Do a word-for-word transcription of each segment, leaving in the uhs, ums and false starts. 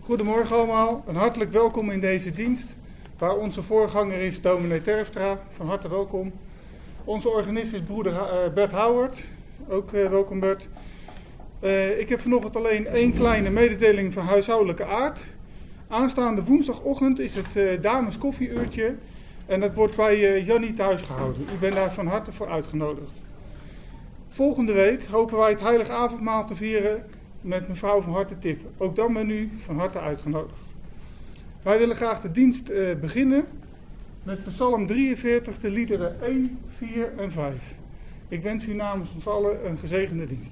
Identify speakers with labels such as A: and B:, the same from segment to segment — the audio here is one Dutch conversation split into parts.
A: Goedemorgen allemaal, en hartelijk welkom in deze dienst, waar onze voorganger is dominee Terpstra. Van harte welkom. Onze organist is broeder uh, Bert Howard, ook uh, welkom Bert. Uh, ik heb vanochtend alleen één kleine mededeling van huishoudelijke aard. Aanstaande woensdagochtend is het uh, dames koffieuurtje en dat wordt bij uh, Jannie thuis gehouden. U bent daar van harte voor uitgenodigd. Volgende week hopen wij het heilig avondmaal te vieren met mevrouw van Harte Tip. Ook dan ben u van harte uitgenodigd. Wij willen graag de dienst uh, beginnen met Psalm drieënveertig, de liederen één, vier en vijf. Ik wens u namens ons allen een gezegende dienst.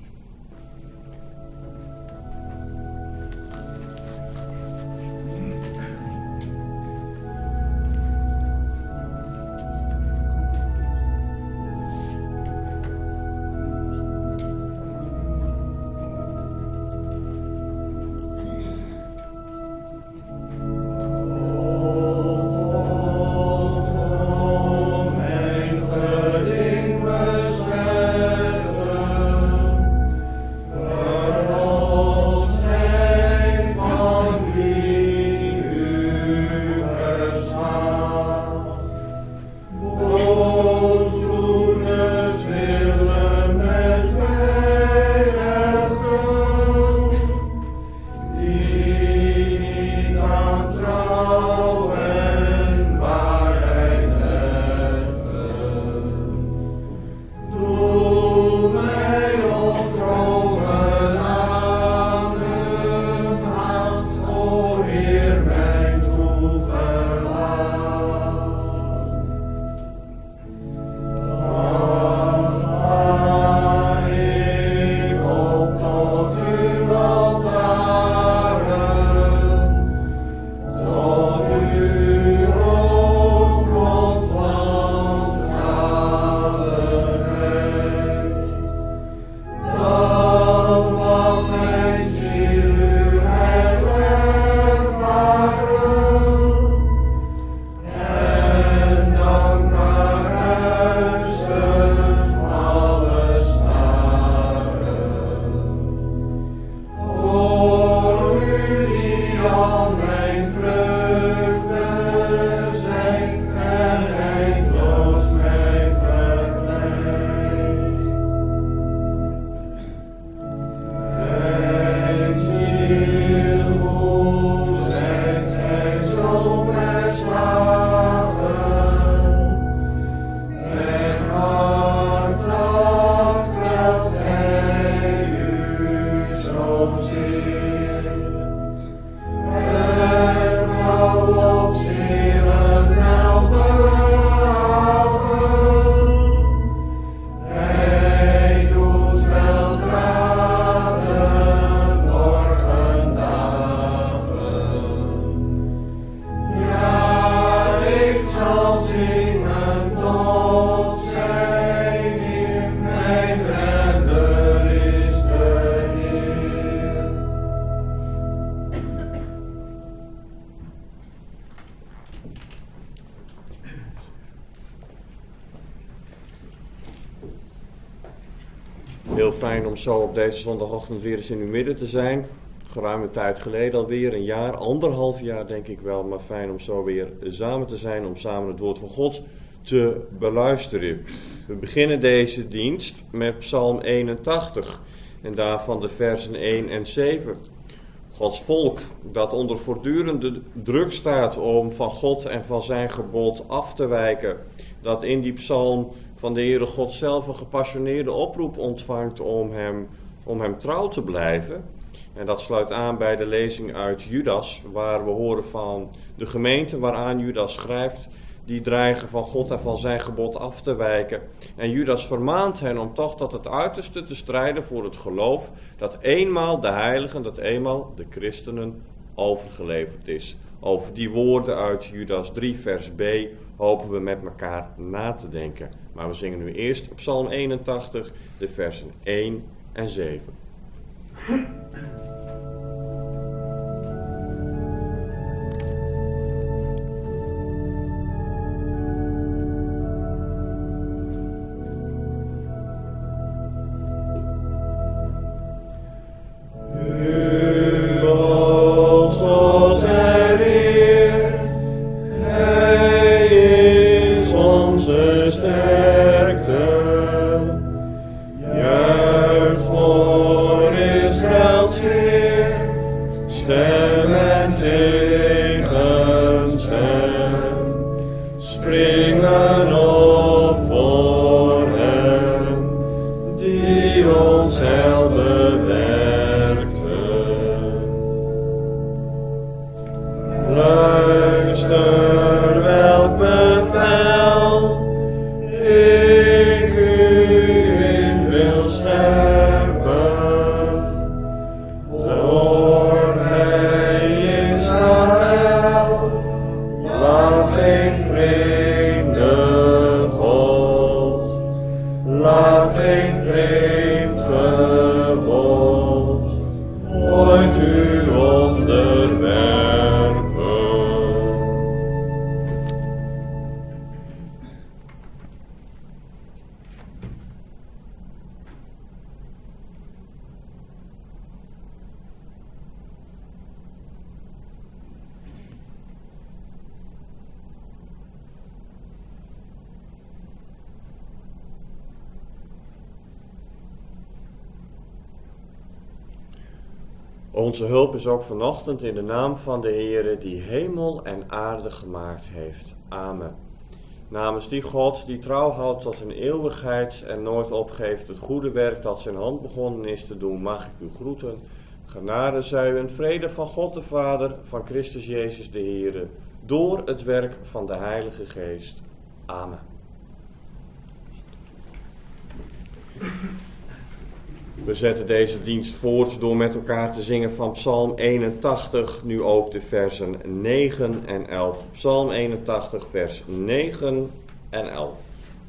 B: Heel fijn om zo op deze zondagochtend weer eens in uw midden te zijn. Geruime tijd geleden alweer, een jaar, anderhalf jaar denk ik wel, maar fijn om zo weer samen te zijn, om samen het woord van God te beluisteren. We beginnen deze dienst met Psalm eenentachtig en daarvan de versen één en zeven. Gods volk dat onder voortdurende druk staat om van God en van zijn gebod af te wijken, dat in die psalm van de Heere God zelf een gepassioneerde oproep ontvangt om hem, om hem trouw te blijven. En dat sluit aan bij de lezing uit Judas, waar we horen van de gemeente waaraan Judas schrijft, die dreigen van God en van zijn gebod af te wijken. En Judas vermaant hen om toch tot het uiterste te strijden voor het geloof dat eenmaal de heiligen, dat eenmaal de christenen overgeleverd is. Over die woorden uit Judas drie vers B hopen we met elkaar na te denken. Maar we zingen nu eerst Psalm eenentachtig, de versen één en zeven.
C: U God
B: stem en tegenstem springen op voor hem die ons heil bewerkte. Luister welk bevel ik u in wil scheppen. Hoor mij Israël, laat geen vreemde god, laat geen vreemd gebod ooit u onderwerpen. Onze hulp is ook vanochtend in de naam van de Heere die hemel en aarde gemaakt heeft. Amen. Namens die God die trouw houdt tot een eeuwigheid en nooit opgeeft het goede werk dat zijn hand begonnen is te doen, mag ik u groeten. Genade zij u en vrede van God de Vader, van Christus Jezus de Heere, door het werk van de Heilige Geest. Amen. We zetten deze dienst voort door met elkaar te zingen van Psalm eenentachtig, nu ook de versen negen en elf. Psalm eenentachtig, vers negen en elf.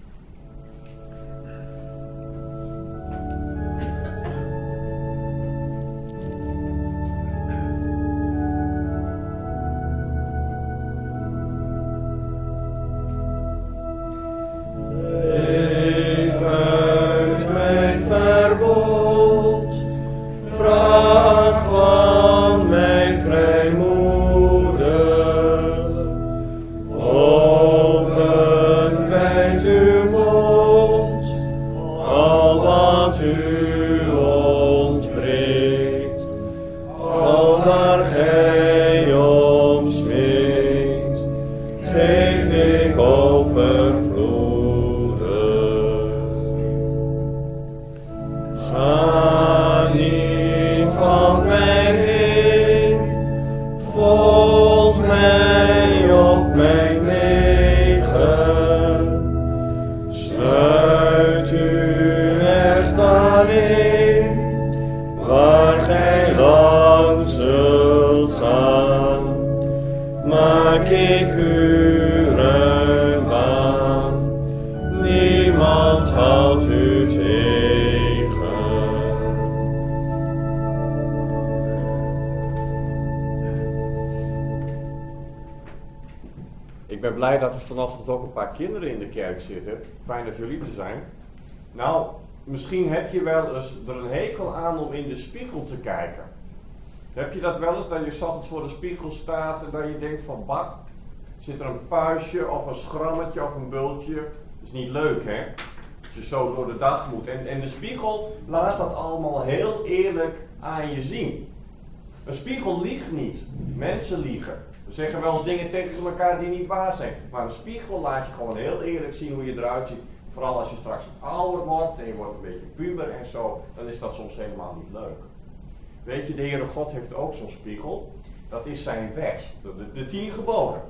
B: Ik ben blij dat er vanochtend ook een paar kinderen in de kerk zitten. Fijn dat jullie er zijn. Nou, misschien heb je wel eens er een hekel aan om in de spiegel te kijken. Heb je dat wel eens, dat je 's ochtends voor de spiegel staat en dat je denkt van bak, zit er een puistje of een schrammetje of een bultje. Dat is niet leuk, hè? Als je zo door de dag moet. En, en de spiegel laat dat allemaal heel eerlijk aan je zien. Een spiegel liegt niet. Mensen liegen. We zeggen wel eens dingen tegen elkaar die niet waar zijn. Maar een spiegel laat je gewoon heel eerlijk zien hoe je eruit ziet. Vooral als je straks wat ouder wordt en je wordt een beetje puber en zo, dan is dat soms helemaal niet leuk. Weet je, de Heere God heeft ook zo'n spiegel. Dat is zijn wet, de, de tien geboden.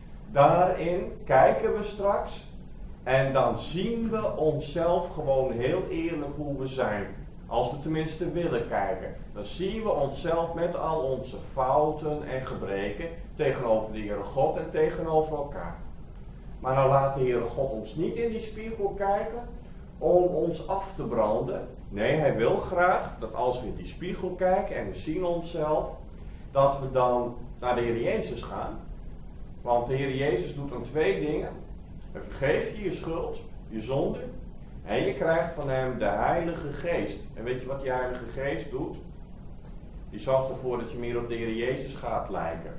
B: Daarin kijken we straks en dan zien we onszelf gewoon heel eerlijk hoe we zijn. Als we tenminste willen kijken, dan zien we onszelf met al onze fouten en gebreken tegenover de Heere God en tegenover elkaar. Maar dan laat de Heere God ons niet in die spiegel kijken om ons af te branden. Nee, hij wil graag dat als we in die spiegel kijken en we zien onszelf, dat we dan naar de Heer Jezus gaan. Want de Heer Jezus doet dan twee dingen. Hij vergeeft je je schuld, je zonde. En je krijgt van hem de Heilige Geest. En weet je wat die Heilige Geest doet? Die zorgt ervoor dat je meer op de Heer Jezus gaat lijken.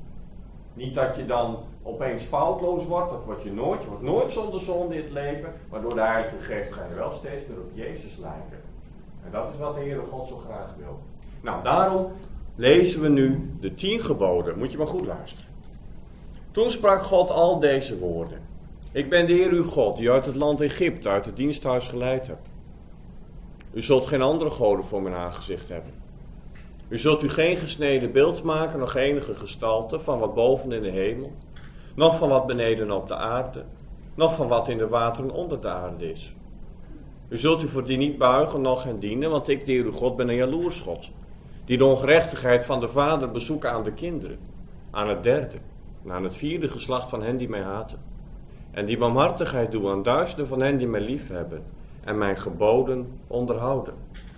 B: Niet dat je dan opeens foutloos wordt, dat word je nooit. Je wordt nooit zonder zonde in het leven. Maar door de Heilige Geest ga je wel steeds meer op Jezus lijken. En dat is wat de Heere God zo graag wil. Nou, daarom lezen we nu de tien geboden. Moet je maar goed luisteren. Toen sprak God al deze woorden. Ik ben de Heer uw God, die uit het land Egypte, uit het diensthuis geleid hebt. U zult geen andere goden voor mijn aangezicht hebben. U zult u geen gesneden beeld maken, nog enige gestalte van wat boven in de hemel, nog van wat beneden op de aarde, nog van wat in de wateren onder de aarde is. U zult u voor die niet buigen, noch hen dienen, want ik, de Heer uw God, ben een jaloers God, die de ongerechtigheid van de vader bezoekt aan de kinderen, aan het derde en aan het vierde geslacht van hen die mij haten, en die barmhartigheid doe aan duizenden van hen die mij lief hebben en mijn geboden onderhouden.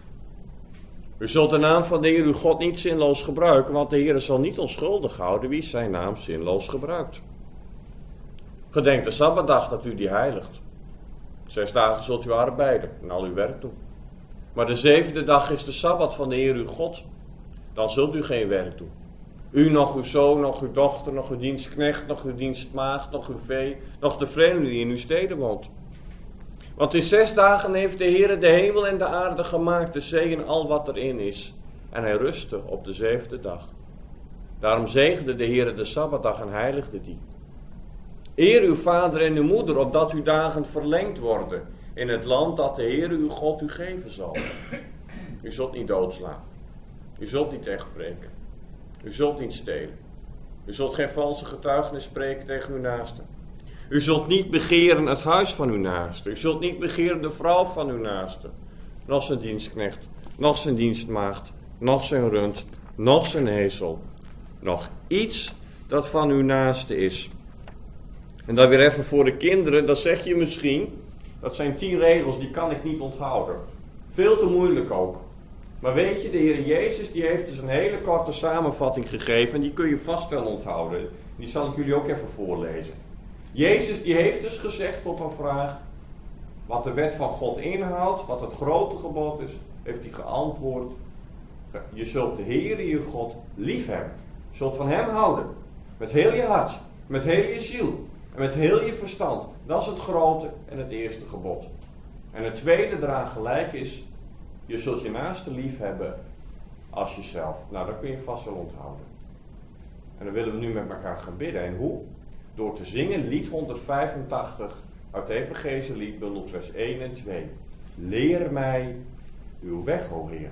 B: U zult de naam van de Heer uw God niet zinloos gebruiken, want de Heer zal niet onschuldig houden wie zijn naam zinloos gebruikt. Gedenk de Sabbatdag dat u die heiligt. Zes dagen zult u arbeiden en al uw werk doen. Maar de zevende dag is de Sabbat van de Heer uw God. Dan zult u geen werk doen. U, nog uw zoon, nog uw dochter, nog uw dienstknecht, nog uw dienstmaagd, nog uw vee, nog de vreemde die in uw steden woont. Want in zes dagen heeft de Heer de hemel en de aarde gemaakt, de zee en al wat erin is. En hij rustte op de zevende dag. Daarom zegende de Heer de Sabbatdag en heiligde die. Eer uw vader en uw moeder, opdat uw dagen verlengd worden in het land dat de Heer uw God u geven zal. U zult niet doodslaan. U zult niet tegenbreken. U zult niet stelen. U zult geen valse getuigenis spreken tegen uw naaste. U zult niet begeren het huis van uw naaste. U zult niet begeren de vrouw van uw naaste. Nog zijn dienstknecht, nog zijn dienstmaagd, nog zijn rund, nog zijn ezel. Nog iets dat van uw naaste is. En dan weer even voor de kinderen, dat zeg je misschien. Dat zijn tien regels, die kan ik niet onthouden. Veel te moeilijk ook. Maar weet je, de Heer Jezus die heeft dus een hele korte samenvatting gegeven. En die kun je vast wel onthouden. Die zal ik jullie ook even voorlezen. Jezus die heeft dus gezegd op een vraag. Wat de wet van God inhoudt, wat het grote gebod is. Heeft hij geantwoord. Je zult de Heer je God lief hebben. Je zult van hem houden. Met heel je hart. Met heel je ziel. En met heel je verstand. Dat is het grote en het eerste gebod. En het tweede eraan gelijk is. Je zult je naaste lief hebben als jezelf. Nou, dat kun je vast wel onthouden. En dan willen we nu met elkaar gaan bidden. En hoe? Door te zingen lied honderdvijfentachtig uit Evangelie bundel vers één en twee. Leer mij uw weg, o Heer.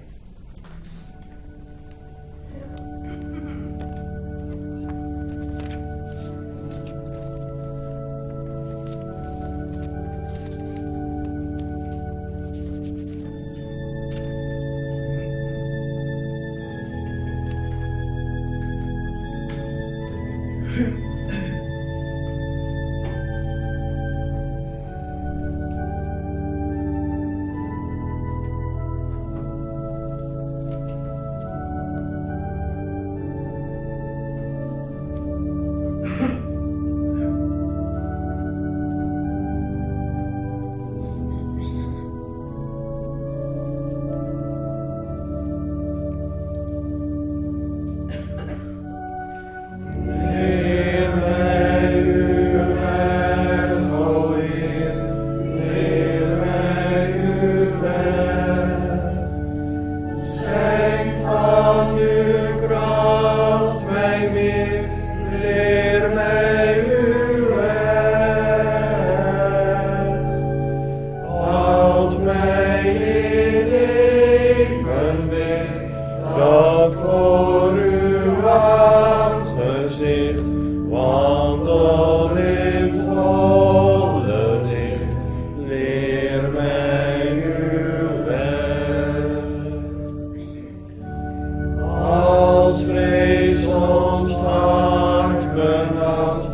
C: Ons hart benauwd,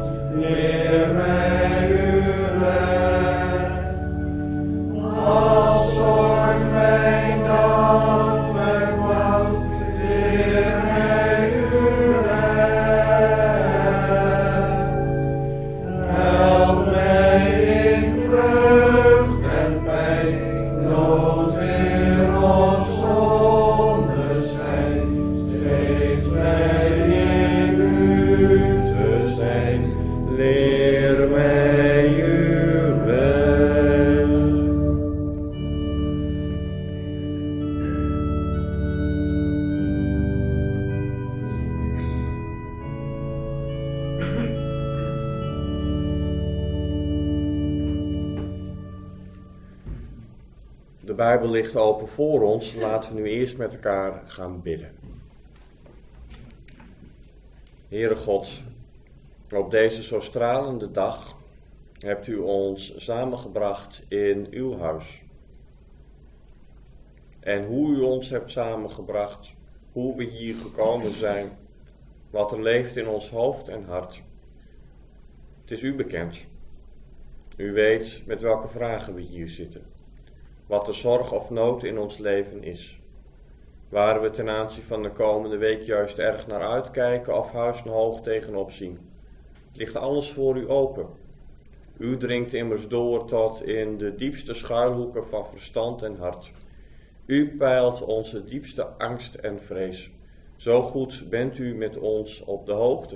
B: De Bijbel ligt open voor ons. Laten we nu eerst met elkaar gaan bidden. Heere God, op deze zo stralende dag hebt u ons samengebracht in uw huis. En hoe u ons hebt samengebracht, hoe we hier gekomen zijn, wat er leeft in ons hoofd en hart. Het is u bekend. U weet met welke vragen we hier zitten. Wat de zorg of nood in ons leven is. Waar we ten aanzien van de komende week juist erg naar uitkijken of huishoog tegenop zien. Ligt alles voor u open. U dringt immers door tot in de diepste schuilhoeken van verstand en hart. U peilt onze diepste angst en vrees. Zo goed bent u met ons op de hoogte.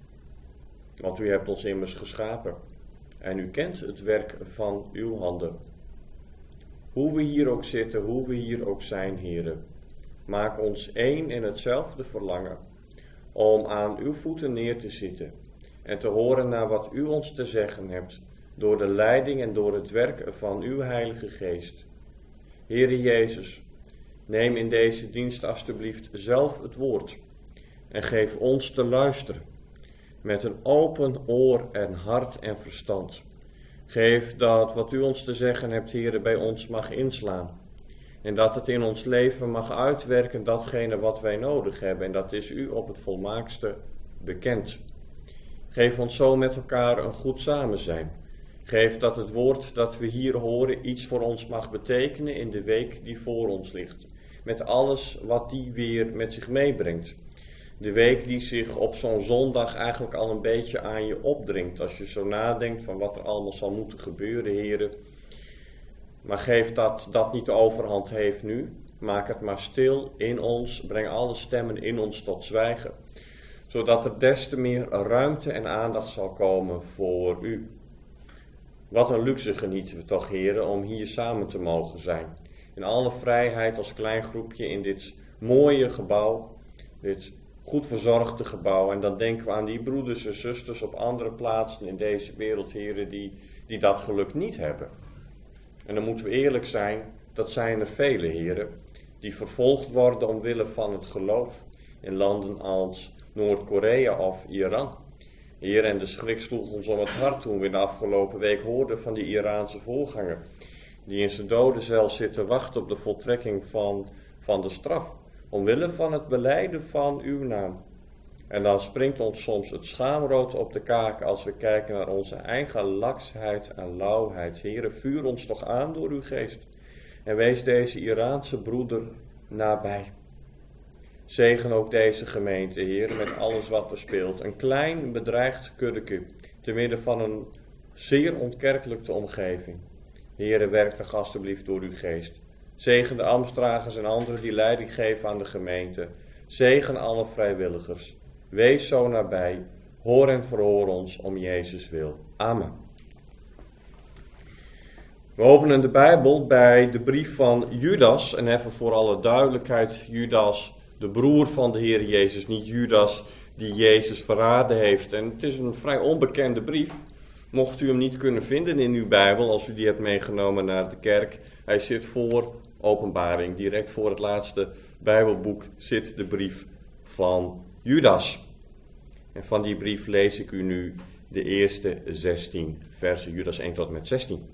B: Want u hebt ons immers geschapen. En u kent het werk van uw handen. Hoe we hier ook zitten, hoe we hier ook zijn, heren. Maak ons één in hetzelfde verlangen. Om aan uw voeten neer te zitten. En te horen naar wat u ons te zeggen hebt. Door de leiding en door het werk van uw Heilige Geest. Heere Jezus, neem in deze dienst alstublieft zelf het woord. En geef ons te luisteren. Met een open oor en hart en verstand. Geef dat wat u ons te zeggen hebt, Heere, bij ons mag inslaan. En dat het in ons leven mag uitwerken datgene wat wij nodig hebben. En dat is u op het volmaakste bekend. Geef ons zo met elkaar een goed samenzijn. Geef dat het woord dat we hier horen iets voor ons mag betekenen in de week die voor ons ligt. Met alles wat die weer met zich meebrengt. De week die zich op zo'n zondag eigenlijk al een beetje aan je opdringt. Als je zo nadenkt van wat er allemaal zal moeten gebeuren, heren. Maar geef dat dat niet de overhand heeft nu. Maak het maar stil in ons. Breng alle stemmen in ons tot zwijgen. Zodat er des te meer ruimte en aandacht zal komen voor u. Wat een luxe genieten we toch, heren, om hier samen te mogen zijn. In alle vrijheid als klein groepje in dit mooie gebouw. Dit goed verzorgde gebouw. En dan denken we aan die broeders en zusters op andere plaatsen in deze wereld, heren, die, die dat geluk niet hebben. En dan moeten we eerlijk zijn, dat zijn er vele, heren, die vervolgd worden omwille van het geloof in landen als Noord-Korea of Iran. Heer, en de schrik sloeg ons om het hart toen we in de afgelopen week hoorden van die Iraanse voorganger, die in zijn dodencel zit te wachten op de voltrekking van, van de straf, omwille van het belijden van uw naam. En dan springt ons soms het schaamrood op de kaak als we kijken naar onze eigen laksheid en lauwheid. Heere, vuur ons toch aan door uw geest en wees deze Iraanse broeder nabij. Zegen ook deze gemeente, Heer, met alles wat er speelt. Een klein bedreigd kuddeke, te midden van een zeer ontkerkelijke omgeving. Heere, werk toch alstublieft door uw geest. Zegen de ambtsdragers en anderen die leiding geven aan de gemeente. Zegen alle vrijwilligers. Wees zo nabij. Hoor en verhoor ons om Jezus wil. Amen. We openen de Bijbel bij de brief van Judas. En even voor alle duidelijkheid, Judas, de broer van de Heer Jezus, niet Judas die Jezus verraden heeft. En het is een vrij onbekende brief. Mocht u hem niet kunnen vinden in uw Bijbel, als u die hebt meegenomen naar de kerk. Hij zit voor Openbaring. Direct voor het laatste Bijbelboek zit de brief van Judas. En van die brief lees ik u nu de eerste zestien versen. Judas één tot en met zestien.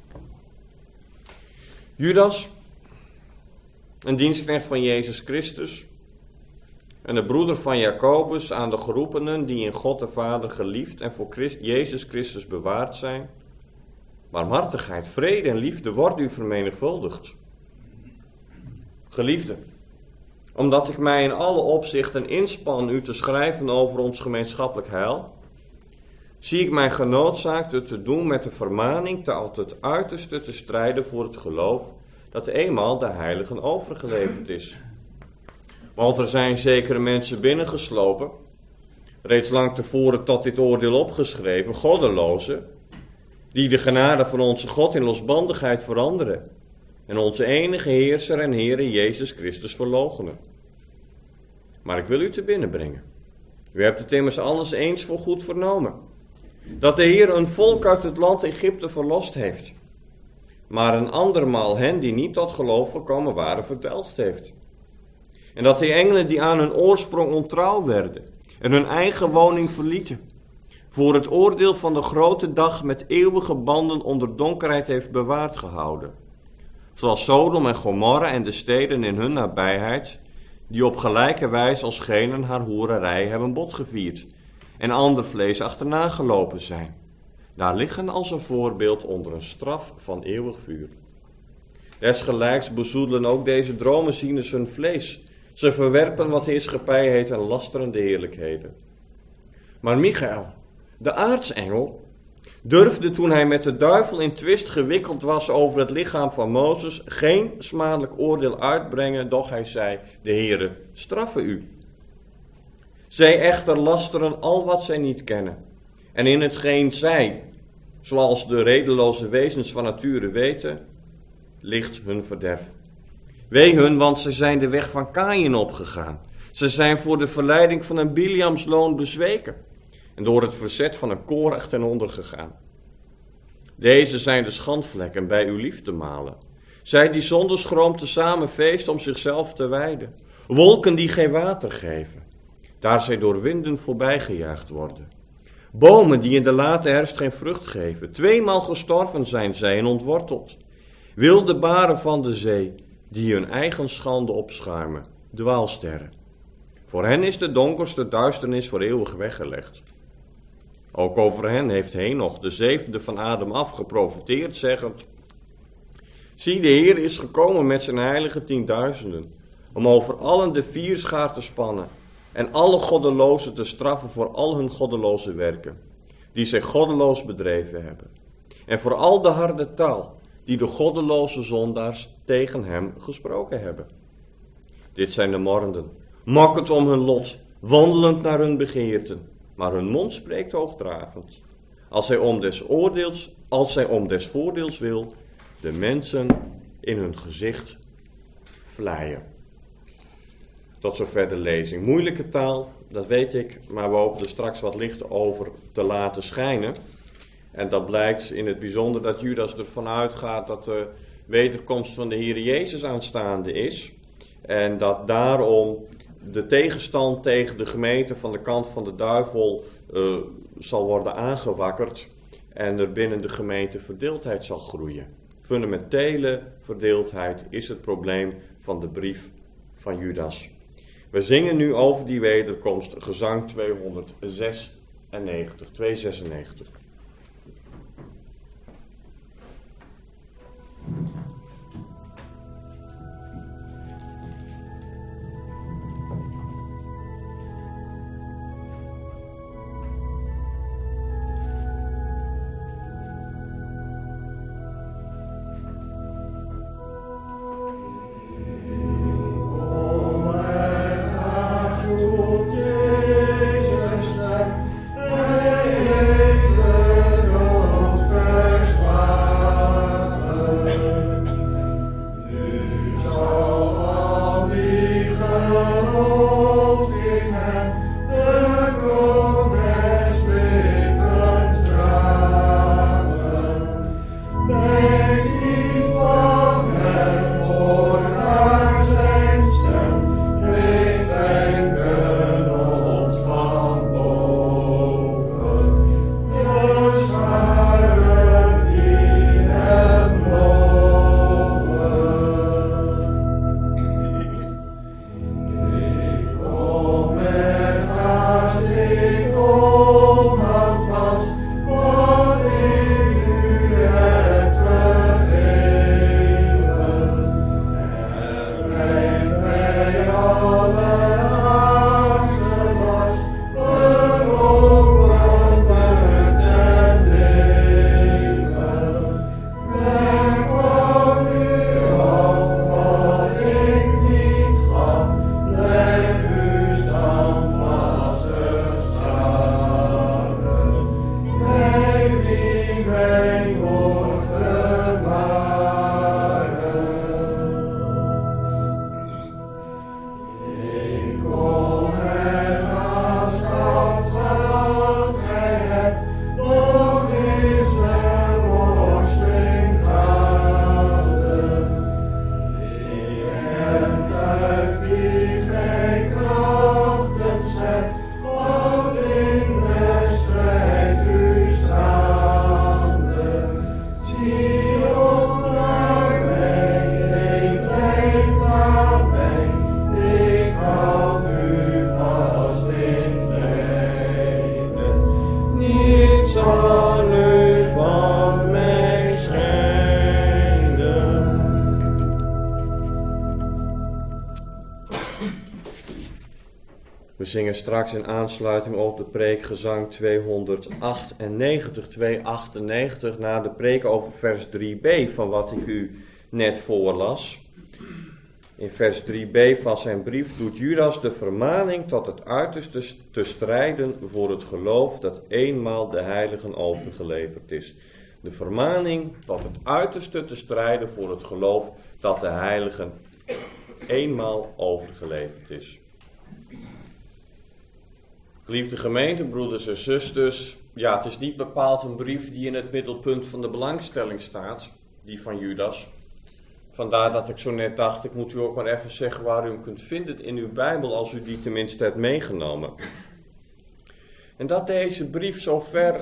B: Judas, een dienstknecht van Jezus Christus en de broeder van Jacobus, aan de geroepenen die in God de Vader geliefd en voor Christ, Jezus Christus bewaard zijn. Barmhartigheid, vrede en liefde worden u vermenigvuldigd. Geliefde, omdat ik mij in alle opzichten inspan u te schrijven over ons gemeenschappelijk heil, zie ik mij genoodzaakt het te doen met de vermaning tot het uiterste te strijden voor het geloof dat eenmaal de heiligen overgeleverd is. Want er zijn zekere mensen binnengeslopen, reeds lang tevoren tot dit oordeel opgeschreven, goddelozen, die de genade van onze God in losbandigheid veranderen en onze enige heerser en Heere Jezus Christus verloochenen. Maar ik wil u te binnen brengen. U hebt het immers alles eens voor goed vernomen, dat de Heer een volk uit het land Egypte verlost heeft. maar een andermaal hen die niet tot geloof gekomen waren verdelgd heeft. En dat die engelen die aan hun oorsprong ontrouw werden en hun eigen woning verlieten, voor het oordeel van de grote dag met eeuwige banden onder donkerheid heeft bewaard gehouden. Zoals Sodom en Gomorra en de steden in hun nabijheid, die op gelijke wijze als genen haar hoererij hebben botgevierd en ander vlees achterna gelopen zijn. Daar liggen als een voorbeeld onder een straf van eeuwig vuur. Desgelijks bezoedelen ook deze dromenzieners hun vlees. Ze verwerpen wat heerschappij heet en lasteren de heerlijkheden. Maar Michael, de aartsengel, durfde toen hij met de duivel in twist gewikkeld was over het lichaam van Mozes geen smadelijk oordeel uitbrengen, doch hij zei, de Heere straffe u. Zij echter lasteren al wat zij niet kennen. En in hetgeen zij, zoals de redeloze wezens van nature weten, ligt hun verderf. Wee hun, want ze zijn de weg van Kaïn opgegaan. Ze zijn voor de verleiding van een Biliamsloon bezweken en door het verzet van een Korach ten onder gegaan. Deze zijn de schandvlekken bij uw lief te malen. Zij die zonder schroom tezamen feesten om zichzelf te wijden. Wolken die geen water geven, daar zij door winden voorbijgejaagd worden. Bomen die in de late herfst geen vrucht geven. Tweemaal gestorven zijn zij en ontworteld. Wilde baren van de zee, die hun eigen schande opschuimen. Dwaalsterren. Voor hen is de donkerste duisternis voor eeuwig weggelegd. Ook over hen heeft Henoch, de zevende van Adam af, geprofeteerd, zeggend: Zie, de Heer is gekomen met zijn heilige tienduizenden, om over allen de vierschaar te spannen en alle goddelozen te straffen voor al hun goddeloze werken, die zij goddeloos bedreven hebben, en voor al de harde taal die de goddeloze zondaars tegen hem gesproken hebben. Dit zijn de morrenden, mokkend om hun lot, wandelend naar hun begeerten, maar hun mond spreekt hoogdravend. Als zij om des oordeels, als zij om des voordeels wil, de mensen in hun gezicht vleien. Tot zover de lezing. Moeilijke taal, dat weet ik, maar we hopen er straks wat licht over te laten schijnen. En dat blijkt in het bijzonder dat Judas ervan uitgaat dat de wederkomst van de Heer Jezus aanstaande is. En dat daarom de tegenstand tegen de gemeente van de kant van de duivel uh, zal worden aangewakkerd. En er binnen de gemeente verdeeldheid zal groeien. Fundamentele verdeeldheid is het probleem van de brief van Judas. We zingen nu over die wederkomst gezang tweehonderdzesennegentig, tweehonderdzesennegentig.
C: Amen.
B: zingen straks in aansluiting op de preek gezang tweehonderdachtennegentig, tweehonderdachtennegentig, na de preek over vers drie b van wat ik u net voorlas. In vers drie b van zijn brief doet Judas de vermaning tot het uiterste te strijden voor het geloof dat eenmaal de heiligen overgeleverd is. De vermaning tot het uiterste te strijden voor het geloof dat de heiligen eenmaal overgeleverd is. Geliefde gemeente, broeders en zusters, ja, het is niet bepaald een brief die in het middelpunt van de belangstelling staat, die van Judas. Vandaar dat ik zo net dacht, ik moet u ook maar even zeggen waar u hem kunt vinden in uw Bijbel, als u die tenminste hebt meegenomen. En dat deze brief zo ver,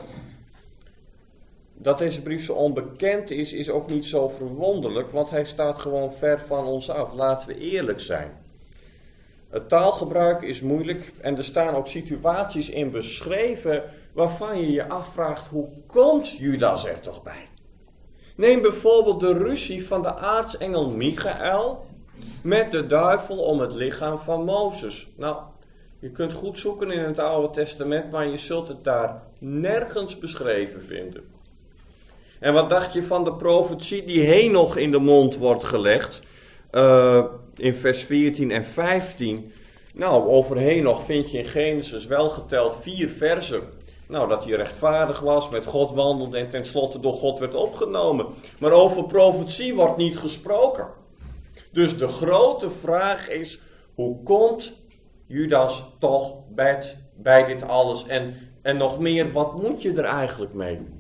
B: dat deze brief zo onbekend is, is ook niet zo verwonderlijk, want hij staat gewoon ver van ons af. Laten we eerlijk zijn. Het taalgebruik is moeilijk en er staan ook situaties in beschreven waarvan je je afvraagt, hoe komt Judas er toch bij? Neem bijvoorbeeld de ruzie van de aartsengel Michael met de duivel om het lichaam van Mozes. Nou, je kunt goed zoeken in het Oude Testament, maar je zult het daar nergens beschreven vinden. En wat dacht je van de profetie die Henoch in de mond wordt gelegd? Uh, in vers veertien en vijftien. Nou, over Henoch vind je in Genesis wel geteld vier versen. Nou, dat hij rechtvaardig was, met God wandelde en tenslotte door God werd opgenomen. Maar over profetie wordt niet gesproken. Dus de grote vraag is, hoe komt Judas toch bij, bij dit alles? En, en nog meer, wat moet je er eigenlijk mee doen?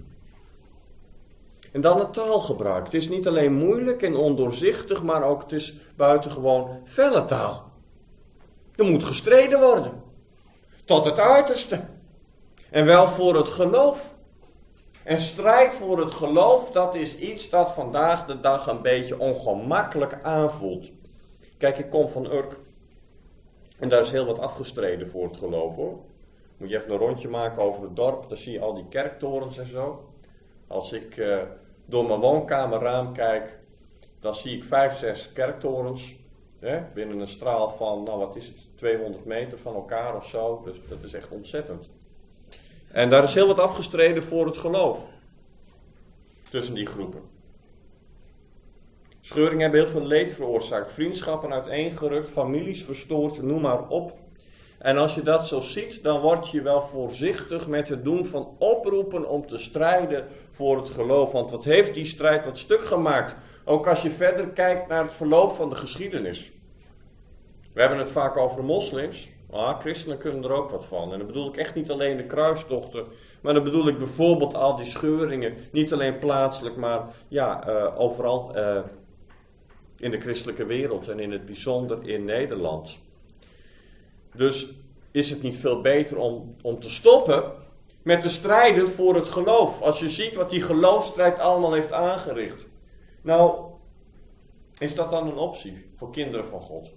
B: En dan het taalgebruik. Het is niet alleen moeilijk en ondoorzichtig, maar ook het is buitengewoon felle taal. Er moet gestreden worden. Tot het uiterste. En wel voor het geloof. En strijd voor het geloof, dat is iets dat vandaag de dag een beetje ongemakkelijk aanvoelt. Kijk, ik kom van Urk. En daar is heel wat afgestreden voor het geloof, hoor. Moet je even een rondje maken over het dorp, dan zie je al die kerktorens en zo. Als ik uh, door mijn woonkamerraam kijk, dan zie ik vijf, zes kerktorens. Hè, binnen een straal van, nou wat is het, tweehonderd meter van elkaar of zo. Dus dat is echt ontzettend. En daar is heel wat afgestreden voor het geloof. Tussen die groepen. Scheuringen hebben heel veel leed veroorzaakt. Vriendschappen uiteengerukt, families verstoord, noem maar op. En als je dat zo ziet, dan word je wel voorzichtig met het doen van oproepen om te strijden voor het geloof. Want wat heeft die strijd wat stuk gemaakt? Ook als je verder kijkt naar het verloop van de geschiedenis. We hebben het vaak over moslims. Ah, christenen kunnen er ook wat van. En dan bedoel ik echt niet alleen de kruistochten, maar dan bedoel ik bijvoorbeeld al die scheuringen. Niet alleen plaatselijk, maar ja, uh, overal uh, in de christelijke wereld en in het bijzonder in Nederland. Dus is het niet veel beter om, om te stoppen met te strijden voor het geloof. Als je ziet wat die geloofsstrijd allemaal heeft aangericht. Nou, is dat dan een optie voor kinderen van God?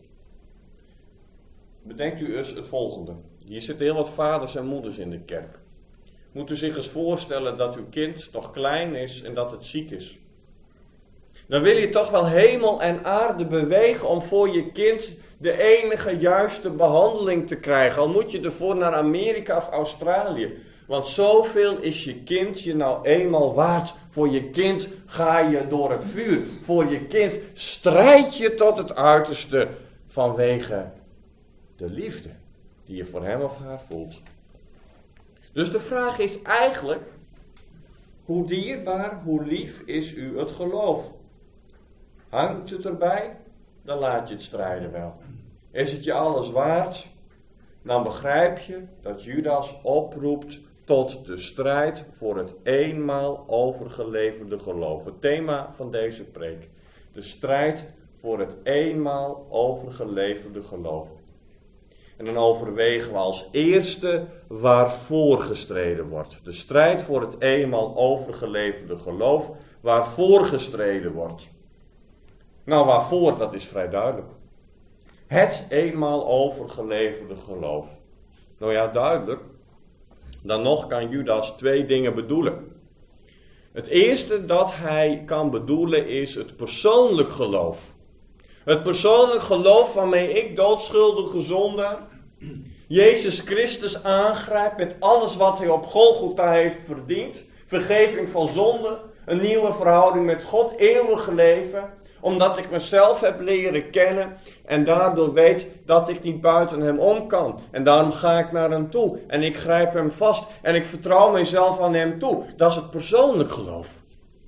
B: Bedenkt u eens het volgende. Hier zitten heel wat vaders en moeders in de kerk. Moet u zich eens voorstellen dat uw kind nog klein is en dat het ziek is. Dan wil je toch wel hemel en aarde bewegen om voor je kind de enige juiste behandeling te krijgen. Al moet je ervoor naar Amerika of Australië. Want zoveel is je kind je nou eenmaal waard. Voor je kind ga je door het vuur. Voor je kind strijd je tot het uiterste vanwege de liefde die je voor hem of haar voelt. Dus de vraag is eigenlijk, hoe dierbaar, hoe lief is u het geloof? Hangt het erbij? Dan laat je het strijden wel. Is het je alles waard? Dan begrijp je dat Judas oproept tot de strijd voor het eenmaal overgeleverde geloof. Het thema van deze preek. De strijd voor het eenmaal overgeleverde geloof. En dan overwegen we als eerste waarvoor gestreden wordt. De strijd voor het eenmaal overgeleverde geloof, waarvoor gestreden wordt. Nou, waarvoor, dat is vrij duidelijk. Het eenmaal overgeleverde geloof. Nou ja, duidelijk. Dan nog kan Judas twee dingen bedoelen. Het eerste dat hij kan bedoelen is het persoonlijk geloof. Het persoonlijk geloof waarmee ik, doodschuldige zondaar, Jezus Christus aangrijpt met alles wat hij op Golgotha heeft verdiend. Vergeving van zonde, een nieuwe verhouding met God, eeuwig leven. Omdat ik mezelf heb leren kennen en daardoor weet dat ik niet buiten hem om kan. En daarom ga ik naar hem toe en ik grijp hem vast en ik vertrouw mezelf aan hem toe. Dat is het persoonlijk geloof.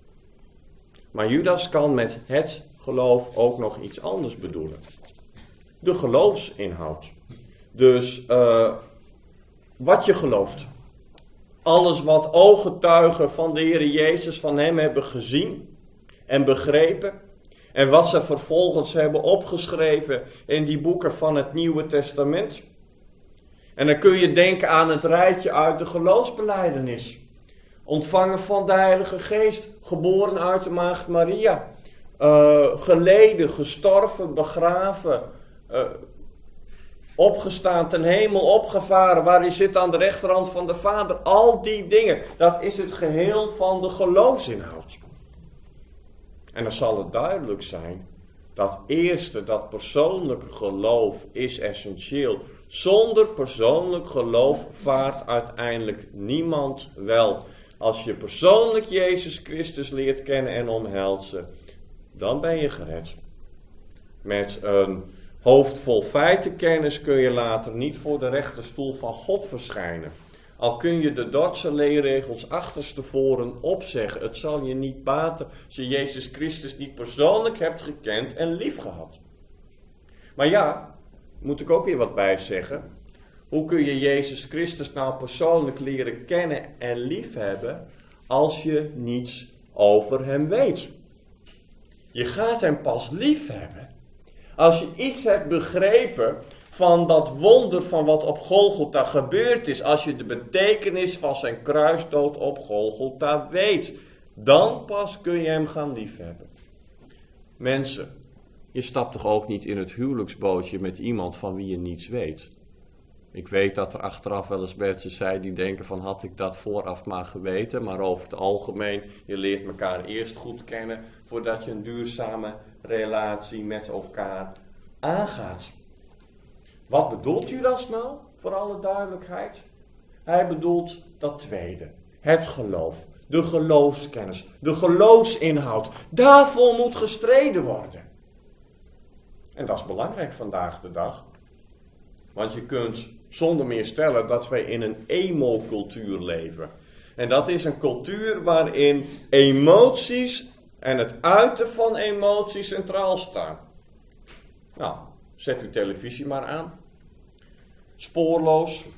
B: Maar Judas kan met het geloof ook nog iets anders bedoelen. De geloofsinhoud. Dus uh, wat je gelooft. Alles wat ooggetuigen van de Heer Jezus van hem hebben gezien en begrepen. En wat ze vervolgens hebben opgeschreven in die boeken van het Nieuwe Testament. En dan kun je denken aan het rijtje uit de geloofsbelijdenis. Ontvangen van de Heilige Geest, geboren uit de Maagd Maria. Uh, geleden, gestorven, begraven, uh, opgestaan, ten hemel opgevaren, waar hij zit aan de rechterhand van de Vader. Al die dingen, dat is het geheel van de geloofsinhoud. En dan zal het duidelijk zijn, dat eerste, dat persoonlijke geloof is essentieel. Zonder persoonlijk geloof vaart uiteindelijk niemand wel. Als je persoonlijk Jezus Christus leert kennen en omhelzen, dan ben je gered. Met een hoofd vol feitenkennis kun je later niet voor de rechterstoel van God verschijnen. Al kun je de Dordtse leerregels achterstevoren opzeggen. Het zal je niet baten als je Jezus Christus niet persoonlijk hebt gekend en lief gehad. Maar ja, moet ik ook weer wat bij zeggen. Hoe kun je Jezus Christus nou persoonlijk leren kennen en lief hebben als je niets over hem weet? Je gaat hem pas lief hebben als je iets hebt begrepen van dat wonder van wat op Golgotha gebeurd is. Als je de betekenis van zijn kruisdood op Golgotha weet. Dan pas kun je hem gaan liefhebben. Mensen, je stapt toch ook niet in het huwelijksbootje met iemand van wie je niets weet? Ik weet dat er achteraf wel eens mensen zijn die denken van had ik dat vooraf maar geweten. Maar over het algemeen, je leert elkaar eerst goed kennen voordat je een duurzame relatie met elkaar aangaat. Wat bedoelt Judas nou, voor alle duidelijkheid? Hij bedoelt dat tweede, het geloof, de geloofskennis, de geloofsinhoud. Daarvoor moet gestreden worden. En dat is belangrijk vandaag de dag. Want je kunt zonder meer stellen dat wij in een emo-cultuur leven. En dat is een cultuur waarin emoties en het uiten van emoties centraal staan. Nou, zet uw televisie maar aan. Spoorloos.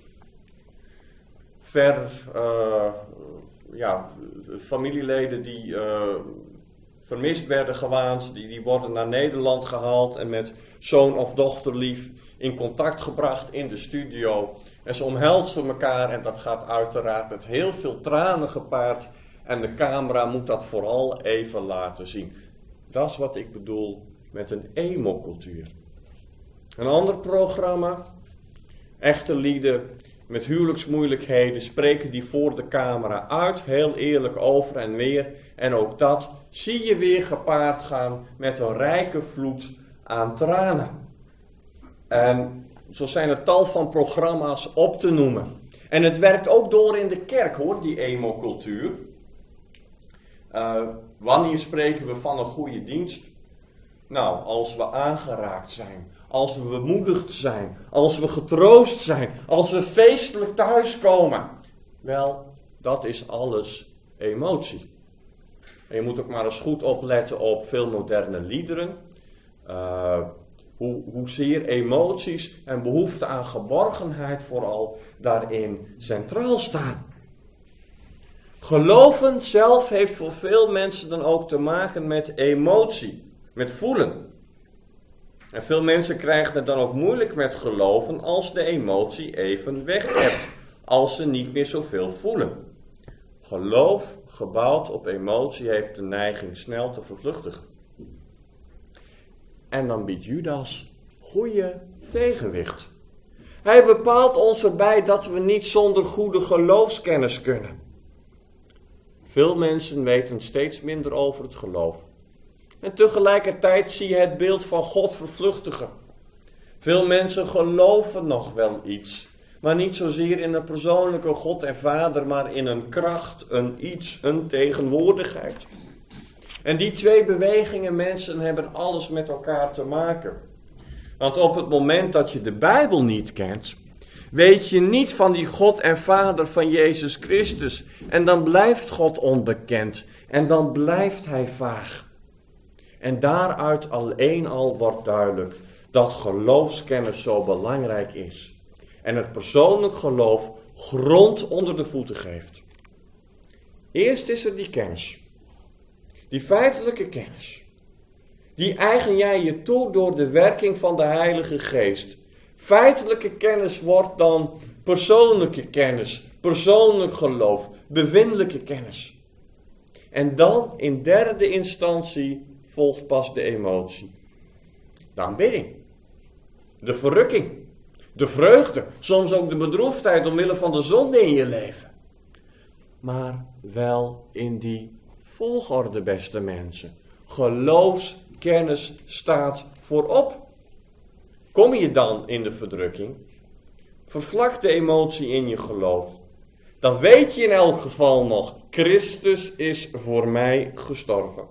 B: Ver, uh, ja, familieleden die uh, vermist werden gewaand, die, die worden naar Nederland gehaald en met zoon of dochterlief in contact gebracht in de studio. En ze omhelzen elkaar en dat gaat uiteraard met heel veel tranen gepaard. En de camera moet dat vooral even laten zien. Dat is wat ik bedoel met een emo-cultuur. Een ander programma, echte lieden met huwelijksmoeilijkheden, spreken die voor de camera uit, heel eerlijk over en weer. En ook dat zie je weer gepaard gaan met een rijke vloed aan tranen. En zo zijn er tal van programma's op te noemen. En het werkt ook door in de kerk hoor, die emo-cultuur. Uh, wanneer spreken we van een goede dienst? Nou, als we aangeraakt zijn, als we bemoedigd zijn, als we getroost zijn, als we feestelijk thuiskomen. Wel, dat is alles emotie. En je moet ook maar eens goed opletten op veel moderne liederen. Uh, hoe, hoezeer emoties en behoefte aan geborgenheid vooral daarin centraal staan. Geloven zelf heeft voor veel mensen dan ook te maken met emotie, met voelen. En veel mensen krijgen het dan ook moeilijk met geloven als de emotie even weg hebt, als ze niet meer zoveel voelen. Geloof, gebouwd op emotie, heeft de neiging snel te vervluchtigen. En dan biedt Judas goede tegenwicht. Hij bepaalt ons erbij dat we niet zonder goede geloofskennis kunnen. Veel mensen weten steeds minder over het geloof. En tegelijkertijd zie je het beeld van God vervluchtigen. Veel mensen geloven nog wel iets, Maar niet zozeer in een persoonlijke God en Vader, maar in een kracht, een iets, een tegenwoordigheid. En die twee bewegingen, mensen, hebben alles met elkaar te maken. Want op het moment dat je de Bijbel niet kent, weet je niet van die God en Vader van Jezus Christus. En dan blijft God onbekend. En dan blijft hij vaag. En daaruit alleen al wordt duidelijk dat geloofskennis zo belangrijk is. En het persoonlijk geloof grond onder de voeten geeft. Eerst is er die kennis. Die feitelijke kennis. Die eigen jij je toe door de werking van de Heilige Geest. Feitelijke kennis wordt dan persoonlijke kennis, persoonlijk geloof, bevindelijke kennis. En dan in derde instantie volgt pas de emotie. De aanbidding, de verrukking, de vreugde, soms ook de bedroefdheid omwille van de zonde in je leven. Maar wel in die volgorde, beste mensen. Geloofskennis staat voorop. Kom je dan in de verdrukking, vervlakt de emotie in je geloof, dan weet je in elk geval nog, Christus is voor mij gestorven.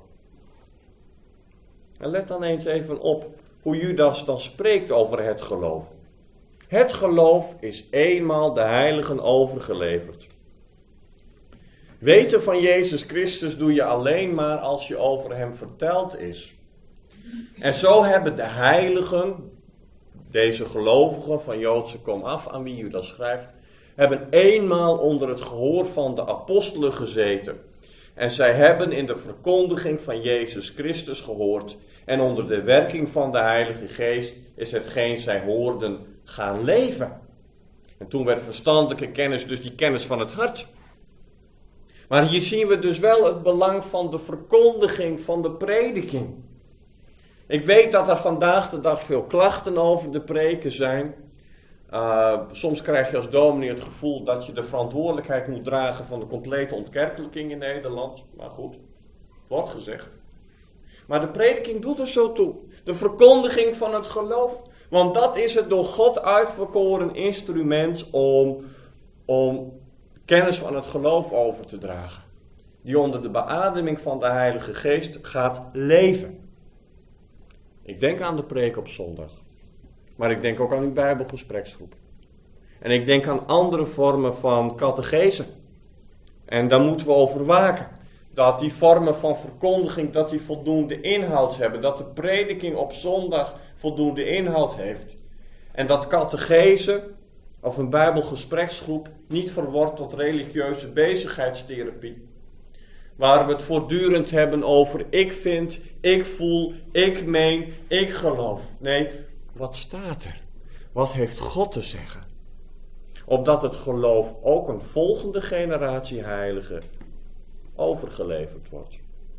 B: En let dan eens even op hoe Judas dan spreekt over het geloof. Het geloof is eenmaal de heiligen overgeleverd. Weten van Jezus Christus doe je alleen maar als je over hem verteld is. En zo hebben de heiligen, deze gelovigen van Joodse komaf, aan wie Judas schrijft, hebben eenmaal onder het gehoor van de apostelen gezeten. En zij hebben in de verkondiging van Jezus Christus gehoord. En onder de werking van de Heilige Geest is hetgeen zij hoorden gaan leven. En toen werd verstandelijke kennis dus die kennis van het hart. Maar hier zien we dus wel het belang van de verkondiging, van de prediking. Ik weet dat er vandaag de dag veel klachten over de preken zijn. Uh, soms krijg je als dominee het gevoel dat je de verantwoordelijkheid moet dragen van de complete ontkerkelijking in Nederland. Maar goed, wordt gezegd. Maar de prediking doet er zo toe. De verkondiging van het geloof. Want dat is het door God uitverkoren instrument om, om kennis van het geloof over te dragen. Die onder de beademing van de Heilige Geest gaat leven. Ik denk aan de preek op zondag. Maar ik denk ook aan uw Bijbelgespreksgroep. En ik denk aan andere vormen van catechese. En daar moeten we over waken. Dat die vormen van verkondiging, dat die voldoende inhoud hebben. Dat de prediking op zondag voldoende inhoud heeft. En dat catechese of een Bijbelgespreksgroep niet verwordt tot religieuze bezigheidstherapie. Waar we het voortdurend hebben over ik vind, ik voel, ik meen, ik geloof. Nee, wat staat er? Wat heeft God te zeggen? Opdat het geloof ook een volgende generatie heiligen overgeleverd wordt.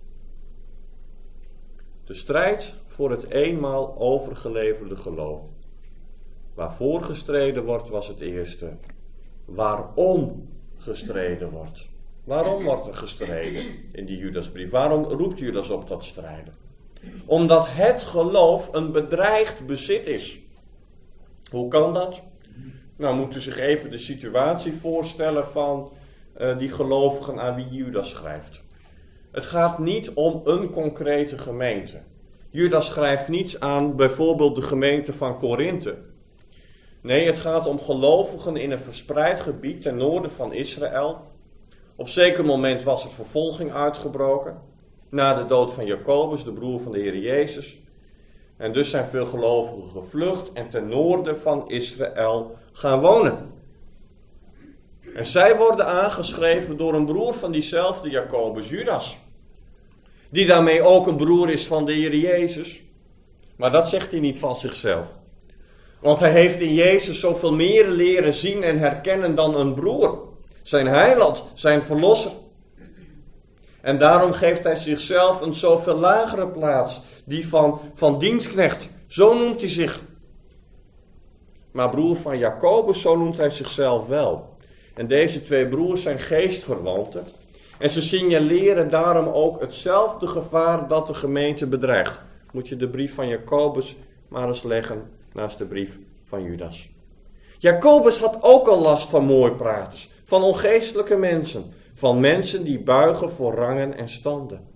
B: De strijd voor het eenmaal overgeleverde geloof. Waarvoor gestreden wordt was het eerste. Waarom gestreden wordt. Waarom wordt er gestreden in die Judasbrief? Waarom roept Judas op tot strijden? Omdat het geloof een bedreigd bezit is. Hoe kan dat? Nou, moet u zich even de situatie voorstellen van uh, die gelovigen aan wie Judas schrijft. Het gaat niet om een concrete gemeente. Judas schrijft niets aan bijvoorbeeld de gemeente van Korinthe. Nee, het gaat om gelovigen in een verspreid gebied ten noorden van Israël. Op zeker moment was er vervolging uitgebroken. Na de dood van Jacobus, de broer van de Heer Jezus. En dus zijn veel gelovigen gevlucht en ten noorden van Israël gaan wonen. En zij worden aangeschreven door een broer van diezelfde Jacobus, Judas. Die daarmee ook een broer is van de Heer Jezus. Maar dat zegt hij niet van zichzelf. Want hij heeft in Jezus zoveel meer leren zien en herkennen dan een broer. Zijn heiland, zijn verlosser. En daarom geeft hij zichzelf een zoveel lagere plaats. Die van, van dienstknecht. Zo noemt hij zich. Maar broer van Jacobus, zo noemt hij zichzelf wel. En deze twee broers zijn geestverwanten. En ze signaleren daarom ook hetzelfde gevaar dat de gemeente bedreigt. Moet je de brief van Jacobus maar eens leggen naast de brief van Judas. Jacobus had ook al last van mooipraters, van ongeestelijke mensen, van mensen die buigen voor rangen en standen.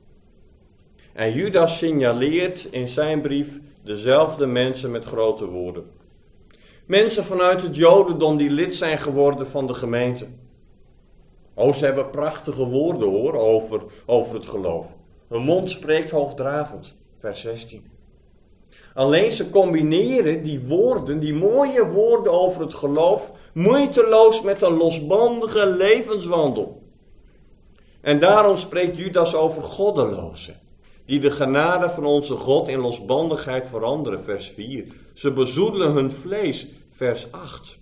B: En Judas signaleert in zijn brief dezelfde mensen met grote woorden. Mensen vanuit het Jodendom die lid zijn geworden van de gemeente. Oh, ze hebben prachtige woorden hoor, over, over het geloof. Hun mond spreekt hoogdravend, vers zestien. Alleen ze combineren die woorden, die mooie woorden over het geloof, moeiteloos met een losbandige levenswandel. En daarom spreekt Judas over goddelozen, die de genade van onze God in losbandigheid veranderen, vers vier. Ze bezoedelen hun vlees, vers acht.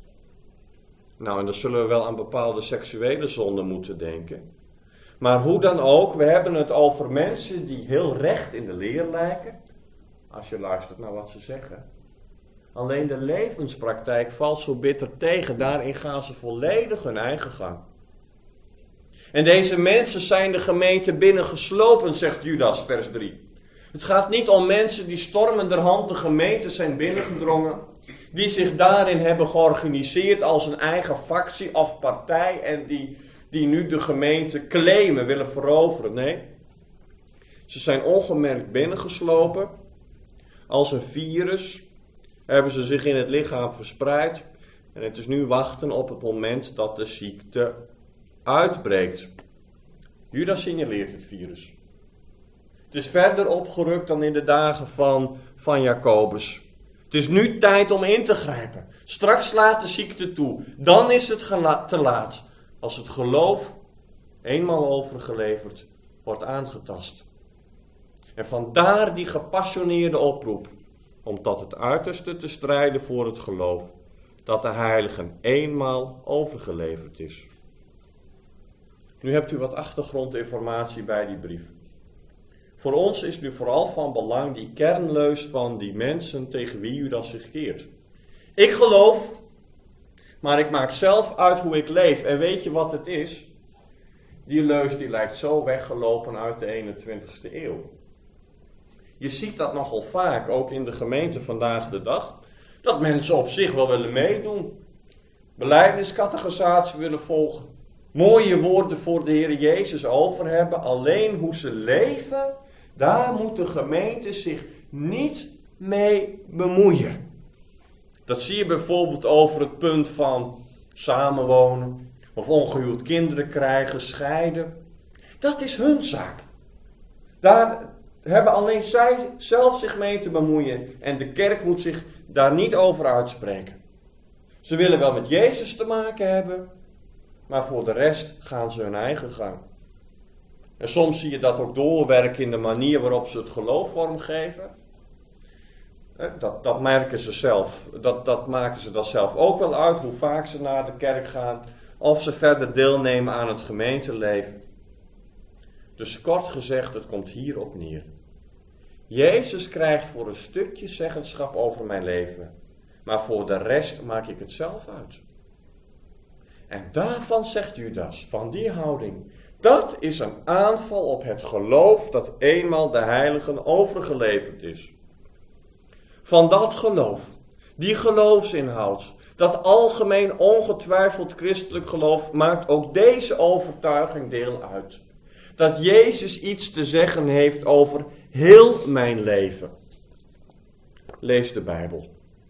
B: Nou, en dan zullen we wel aan bepaalde seksuele zonden moeten denken. Maar hoe dan ook, we hebben het over mensen die heel recht in de leer lijken, als je luistert naar wat ze zeggen. Alleen de levenspraktijk valt zo bitter tegen, daarin gaan ze volledig hun eigen gang. En deze mensen zijn de gemeente binnengeslopen, zegt Judas, vers drie. Het gaat niet om mensen die stormenderhand de gemeente zijn binnengedrongen, die zich daarin hebben georganiseerd als een eigen factie of partij en die, die nu de gemeente claimen, willen veroveren. Nee, ze zijn ongemerkt binnengeslopen. Als een virus hebben ze zich in het lichaam verspreid en het is nu wachten op het moment dat de ziekte uitbreekt. Judas signaleert het virus. Het is verder opgerukt dan in de dagen van, van Jacobus. Het is nu tijd om in te grijpen. Straks slaat de ziekte toe. Dan is het gela- te laat. Als het geloof, eenmaal overgeleverd, wordt aangetast. En vandaar die gepassioneerde oproep om tot het uiterste te strijden voor het geloof, dat de heiligen eenmaal overgeleverd is. Nu hebt u wat achtergrondinformatie bij die brief. Voor ons is nu vooral van belang die kernleus van die mensen tegen wie u dat zich keert. Ik geloof, maar ik maak zelf uit hoe ik leef. En weet je wat het is? Die leus die lijkt zo weggelopen uit de eenentwintigste eeuw. Je ziet dat nogal vaak, ook in de gemeente vandaag de dag, dat mensen op zich wel willen meedoen. Belijdeniscatechisatie willen volgen. Mooie woorden voor de Heer Jezus over hebben. Alleen hoe ze leven, daar moet de gemeente zich niet mee bemoeien. Dat zie je bijvoorbeeld over het punt van samenwonen, of ongehuwd kinderen krijgen, scheiden. Dat is hun zaak. Daar hebben alleen zij zelf zich mee te bemoeien en de kerk moet zich daar niet over uitspreken. Ze willen wel met Jezus te maken hebben, maar voor de rest gaan ze hun eigen gang. En soms zie je dat ook doorwerken in de manier waarop ze het geloof vormgeven. Dat, dat merken ze zelf. Dat, dat maken ze dat zelf ook wel uit, hoe vaak ze naar de kerk gaan. Of ze verder deelnemen aan het gemeenteleven. Dus kort gezegd, het komt hierop neer. Jezus krijgt voor een stukje zeggenschap over mijn leven. Maar voor de rest maak ik het zelf uit. En daarvan zegt Judas, van die houding, dat is een aanval op het geloof dat eenmaal de heiligen overgeleverd is. Van dat geloof, die geloofsinhoud, dat algemeen ongetwijfeld christelijk geloof, maakt ook deze overtuiging deel uit. Dat Jezus iets te zeggen heeft over heel mijn leven. Lees de Bijbel.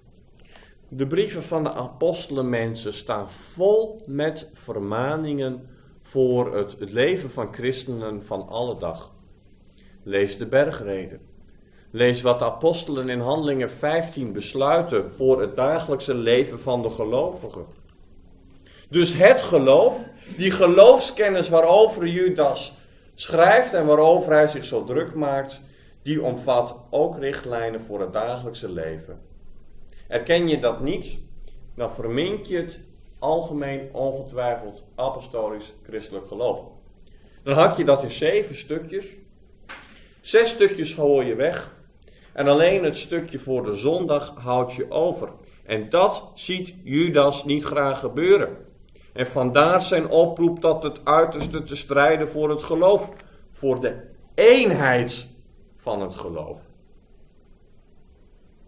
B: De brieven van de apostelenmensen staan vol met vermaningen voor het, het leven van christenen van alle dag. Lees de bergreden. Lees wat de apostelen in Handelingen vijftien besluiten voor het dagelijkse leven van de gelovigen. Dus het geloof, die geloofskennis waarover Judas schrijft en waarover hij zich zo druk maakt, die omvat ook richtlijnen voor het dagelijkse leven. Erken je dat niet, dan vermink je het algemeen ongetwijfeld apostolisch christelijk geloof. Dan hak je dat in zeven stukjes. Zes stukjes gooi je weg. En alleen het stukje voor de zondag houd je over. En dat ziet Judas niet graag gebeuren. En vandaar zijn oproep tot het uiterste te strijden voor het geloof. Voor de eenheid van het geloof.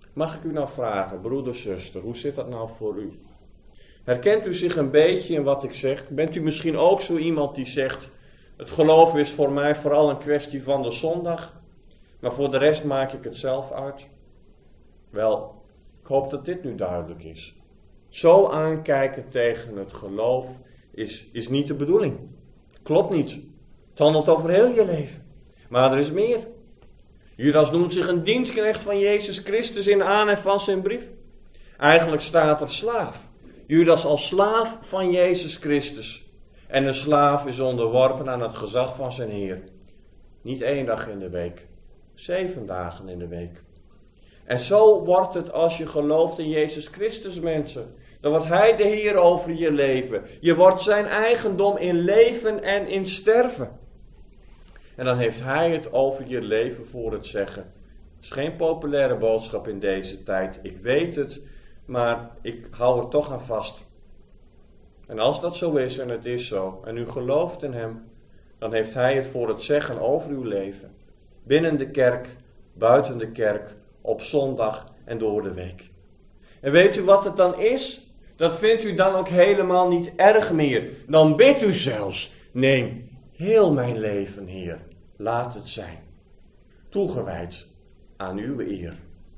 B: Mag ik u nou vragen, broeder, zuster, hoe zit dat nou voor u? Herkent u zich een beetje in wat ik zeg? Bent u misschien ook zo iemand die zegt, het geloof is voor mij vooral een kwestie van de zondag, maar voor de rest maak ik het zelf uit? Wel, ik hoop dat dit nu duidelijk is. Zo aankijken tegen het geloof is, is niet de bedoeling. Klopt niet. Het handelt over heel je leven. Maar er is meer. Judas noemt zich een dienstknecht van Jezus Christus in aanhef van zijn brief. Eigenlijk staat er slaaf. Judas als slaaf van Jezus Christus. En een slaaf is onderworpen aan het gezag van zijn Heer. Niet één dag in de week. Zeven dagen in de week. En zo wordt het als je gelooft in Jezus Christus, mensen. Dan wordt Hij de Heer over je leven. Je wordt zijn eigendom in leven en in sterven. En dan heeft Hij het over je leven voor het zeggen. Het is geen populaire boodschap in deze tijd. Ik weet het, maar ik hou er toch aan vast. En als dat zo is, en het is zo, en u gelooft in Hem, dan heeft Hij het voor het zeggen over uw leven. Binnen de kerk, buiten de kerk, op zondag en door de week. En weet u wat het dan is? Dat vindt u dan ook helemaal niet erg meer. Dan bidt u zelfs, neem heel mijn leven, Heer, laat het zijn. Toegewijd aan uw eer.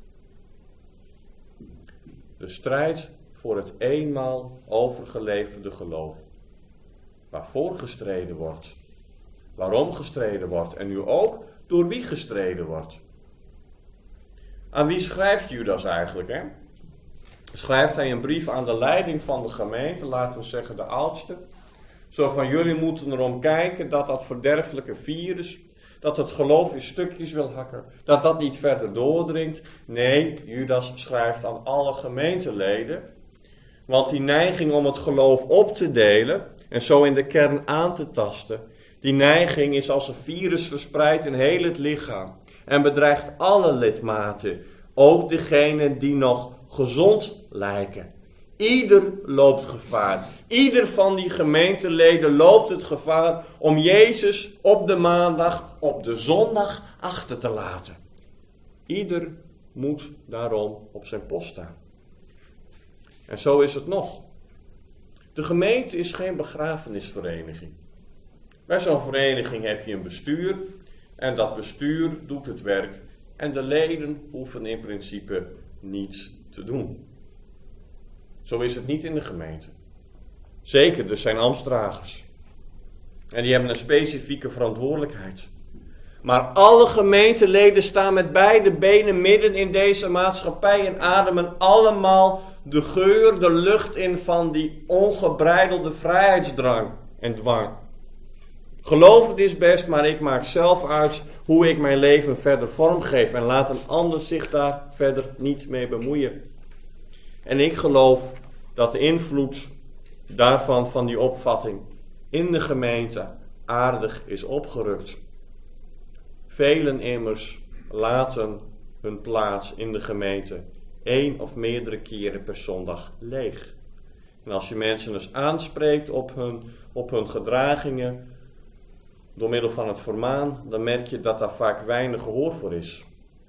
B: De strijd voor het eenmaal overgeleverde geloof. Waarvoor gestreden wordt. Waarom gestreden wordt. En nu ook door wie gestreden wordt. Aan wie schrijft Judas eigenlijk, hè? Schrijft hij een brief aan de leiding van de gemeente, laten we zeggen de oudste. Zo van, jullie moeten erom kijken dat dat verderfelijke virus, dat het geloof in stukjes wil hakken, dat dat niet verder doordringt. Nee, Judas schrijft aan alle gemeenteleden. Want die neiging om het geloof op te delen en zo in de kern aan te tasten, die neiging is als een virus verspreid in heel het lichaam. En bedreigt alle lidmaten, ook degenen die nog gezond lijken. Ieder loopt gevaar. Ieder van die gemeenteleden loopt het gevaar om Jezus op de maandag, op de zondag achter te laten. Ieder moet daarom op zijn post staan. En zo is het nog. De gemeente is geen begrafenisvereniging. Bij zo'n vereniging heb je een bestuur en dat bestuur doet het werk en de leden hoeven in principe niets te doen. Zo is het niet in de gemeente. Zeker, er zijn ambtsdragers. En die hebben een specifieke verantwoordelijkheid. Maar alle gemeenteleden staan met beide benen midden in deze maatschappij en ademen allemaal de geur, de lucht in van die ongebreidelde vrijheidsdrang en dwang. Geloof het is best, maar ik maak zelf uit hoe ik mijn leven verder vormgeef en laat een ander zich daar verder niet mee bemoeien. En ik geloof dat de invloed daarvan, van die opvatting, in de gemeente aardig is opgerukt. Velen immers laten hun plaats in de gemeente één of meerdere keren per zondag leeg. En als je mensen dus aanspreekt op hun, op hun gedragingen, door middel van het vermaan, dan merk je dat daar vaak weinig gehoor voor is.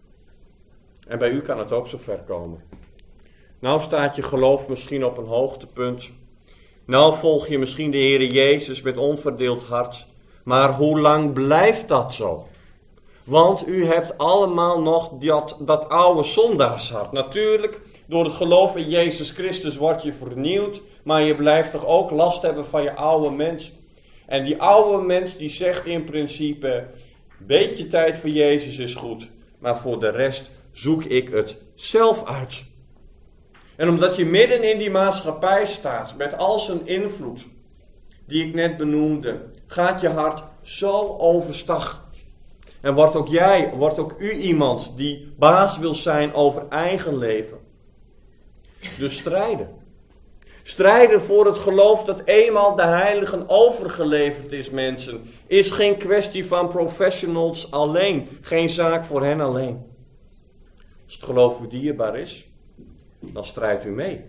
B: En bij u kan het ook zo ver komen. Nou staat je geloof misschien op een hoogtepunt. Nou volg je misschien de Heere Jezus met onverdeeld hart. Maar hoe lang blijft dat zo? Want u hebt allemaal nog dat, dat oude zondaarshart. Natuurlijk, door het geloof in Jezus Christus word je vernieuwd. Maar je blijft toch ook last hebben van je oude mens. En die oude mens die zegt in principe, beetje tijd voor Jezus is goed, maar voor de rest zoek ik het zelf uit. En omdat je midden in die maatschappij staat, met al zijn invloed, die ik net benoemde, gaat je hart zo overstag. En wordt ook jij, wordt ook u iemand die baas wil zijn over eigen leven. Dus strijden. Strijden voor het geloof dat eenmaal de heiligen overgeleverd is, mensen, is geen kwestie van professionals alleen. Geen zaak voor hen alleen. Als het geloof u dierbaar is, dan strijdt u mee.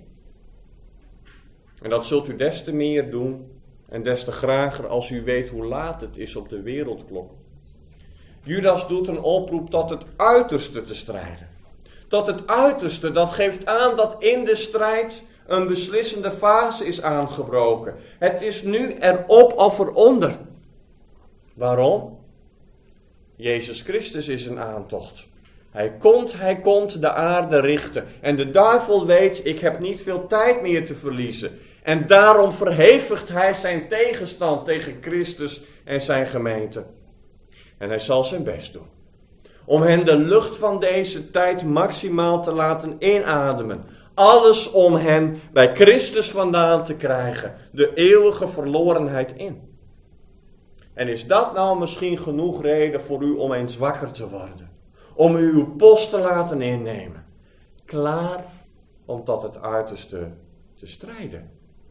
B: En dat zult u des te meer doen en des te grager als u weet hoe laat het is op de wereldklok. Judas doet een oproep tot het uiterste te strijden. tot het uiterste. Dat geeft aan dat in de strijd een beslissende fase is aangebroken. Het is nu erop of eronder. Waarom? Jezus Christus is een aantocht. Hij komt, hij komt de aarde richten. En de duivel weet, ik heb niet veel tijd meer te verliezen. En daarom verhevigt hij zijn tegenstand tegen Christus en zijn gemeente. En hij zal zijn best doen. Om hen de lucht van deze tijd maximaal te laten inademen. Alles om hen bij Christus vandaan te krijgen. De eeuwige verlorenheid in. En is dat nou misschien genoeg reden voor u om eens wakker te worden? Om u uw post te laten innemen. Klaar om tot het uiterste te strijden.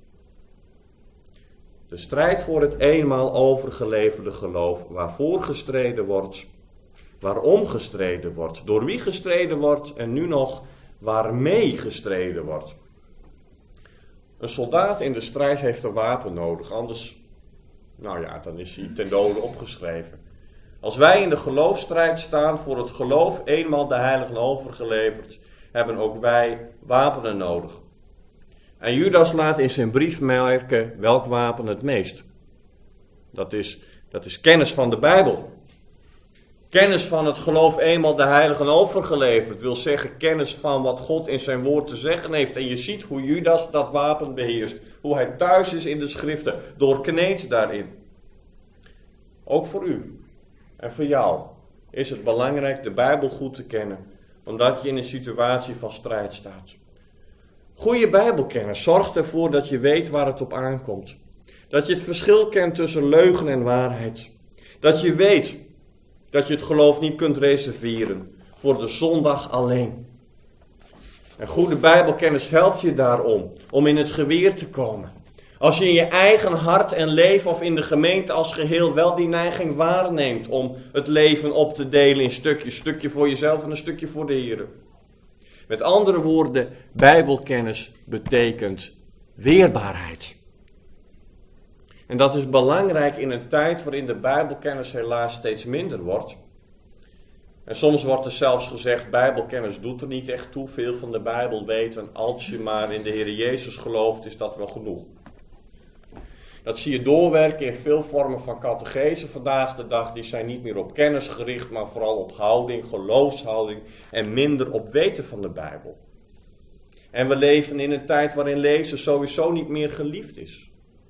B: De strijd voor het eenmaal overgeleverde geloof, waarvoor gestreden wordt, waarom gestreden wordt, door wie gestreden wordt en nu nog waarmee gestreden wordt. Een soldaat in de strijd heeft een wapen nodig, anders, nou ja, dan is hij ten dode opgeschreven. Als wij in de geloofsstrijd staan, voor het geloof eenmaal de heiligen overgeleverd, hebben ook wij wapenen nodig. En Judas laat in zijn brief merken welk wapen het meest. Dat is, dat is kennis van de Bijbel. Kennis van het geloof eenmaal de heiligen overgeleverd. Wil zeggen kennis van wat God in zijn woord te zeggen heeft. En je ziet hoe Judas dat wapen beheerst. Hoe hij thuis is in de schriften. Doorkneed daarin. Ook voor u en voor jou is het belangrijk de Bijbel goed te kennen. Omdat je in een situatie van strijd staat. Goede Bijbelkennis zorgt ervoor dat je weet waar het op aankomt. Dat je het verschil kent tussen leugen en waarheid. Dat je weet dat je het geloof niet kunt reserveren voor de zondag alleen. En goede Bijbelkennis helpt je daarom, om in het geweer te komen. Als je in je eigen hart en leven of in de gemeente als geheel wel die neiging waarneemt om het leven op te delen in stukjes. Een stukje voor jezelf en een stukje voor de Heer. Met andere woorden, Bijbelkennis betekent weerbaarheid. En dat is belangrijk in een tijd waarin de Bijbelkennis helaas steeds minder wordt. En soms wordt er zelfs gezegd, Bijbelkennis doet er niet echt toe, veel van de Bijbel weten. Als je maar in de Heer Jezus gelooft, is dat wel genoeg. Dat zie je doorwerken in veel vormen van catechese vandaag de dag. Die zijn niet meer op kennis gericht, maar vooral op houding, geloofshouding en minder op weten van de Bijbel. En we leven in een tijd waarin lezen sowieso niet meer geliefd is.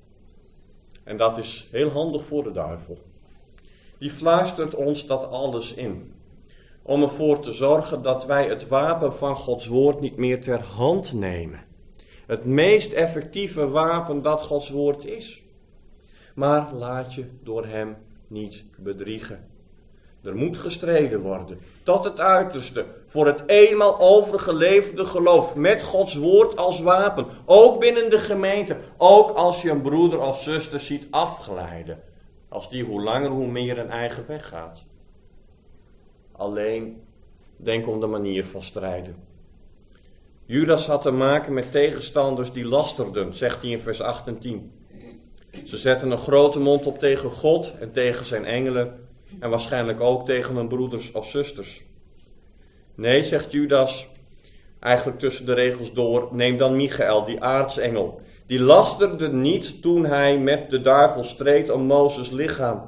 B: En dat is heel handig voor de duivel. Die fluistert ons dat alles in. Om ervoor te zorgen dat wij het wapen van Gods woord niet meer ter hand nemen. Het meest effectieve wapen dat Gods woord is. Maar laat je door hem niet bedriegen. Er moet gestreden worden, tot het uiterste, voor het eenmaal overgeleverde geloof, met Gods woord als wapen. Ook binnen de gemeente, ook als je een broeder of zuster ziet afglijden. Als die hoe langer hoe meer een eigen weg gaat. Alleen, denk om de manier van strijden. Judas had te maken met tegenstanders die lasterden, zegt hij in vers acht en tien. Ze zetten een grote mond op tegen God en tegen zijn engelen en waarschijnlijk ook tegen hun broeders of zusters. Nee, zegt Judas, eigenlijk tussen de regels door, neem dan Michael, die aartsengel. Die lasterde niet toen hij met de duivel streed om Mozes lichaam.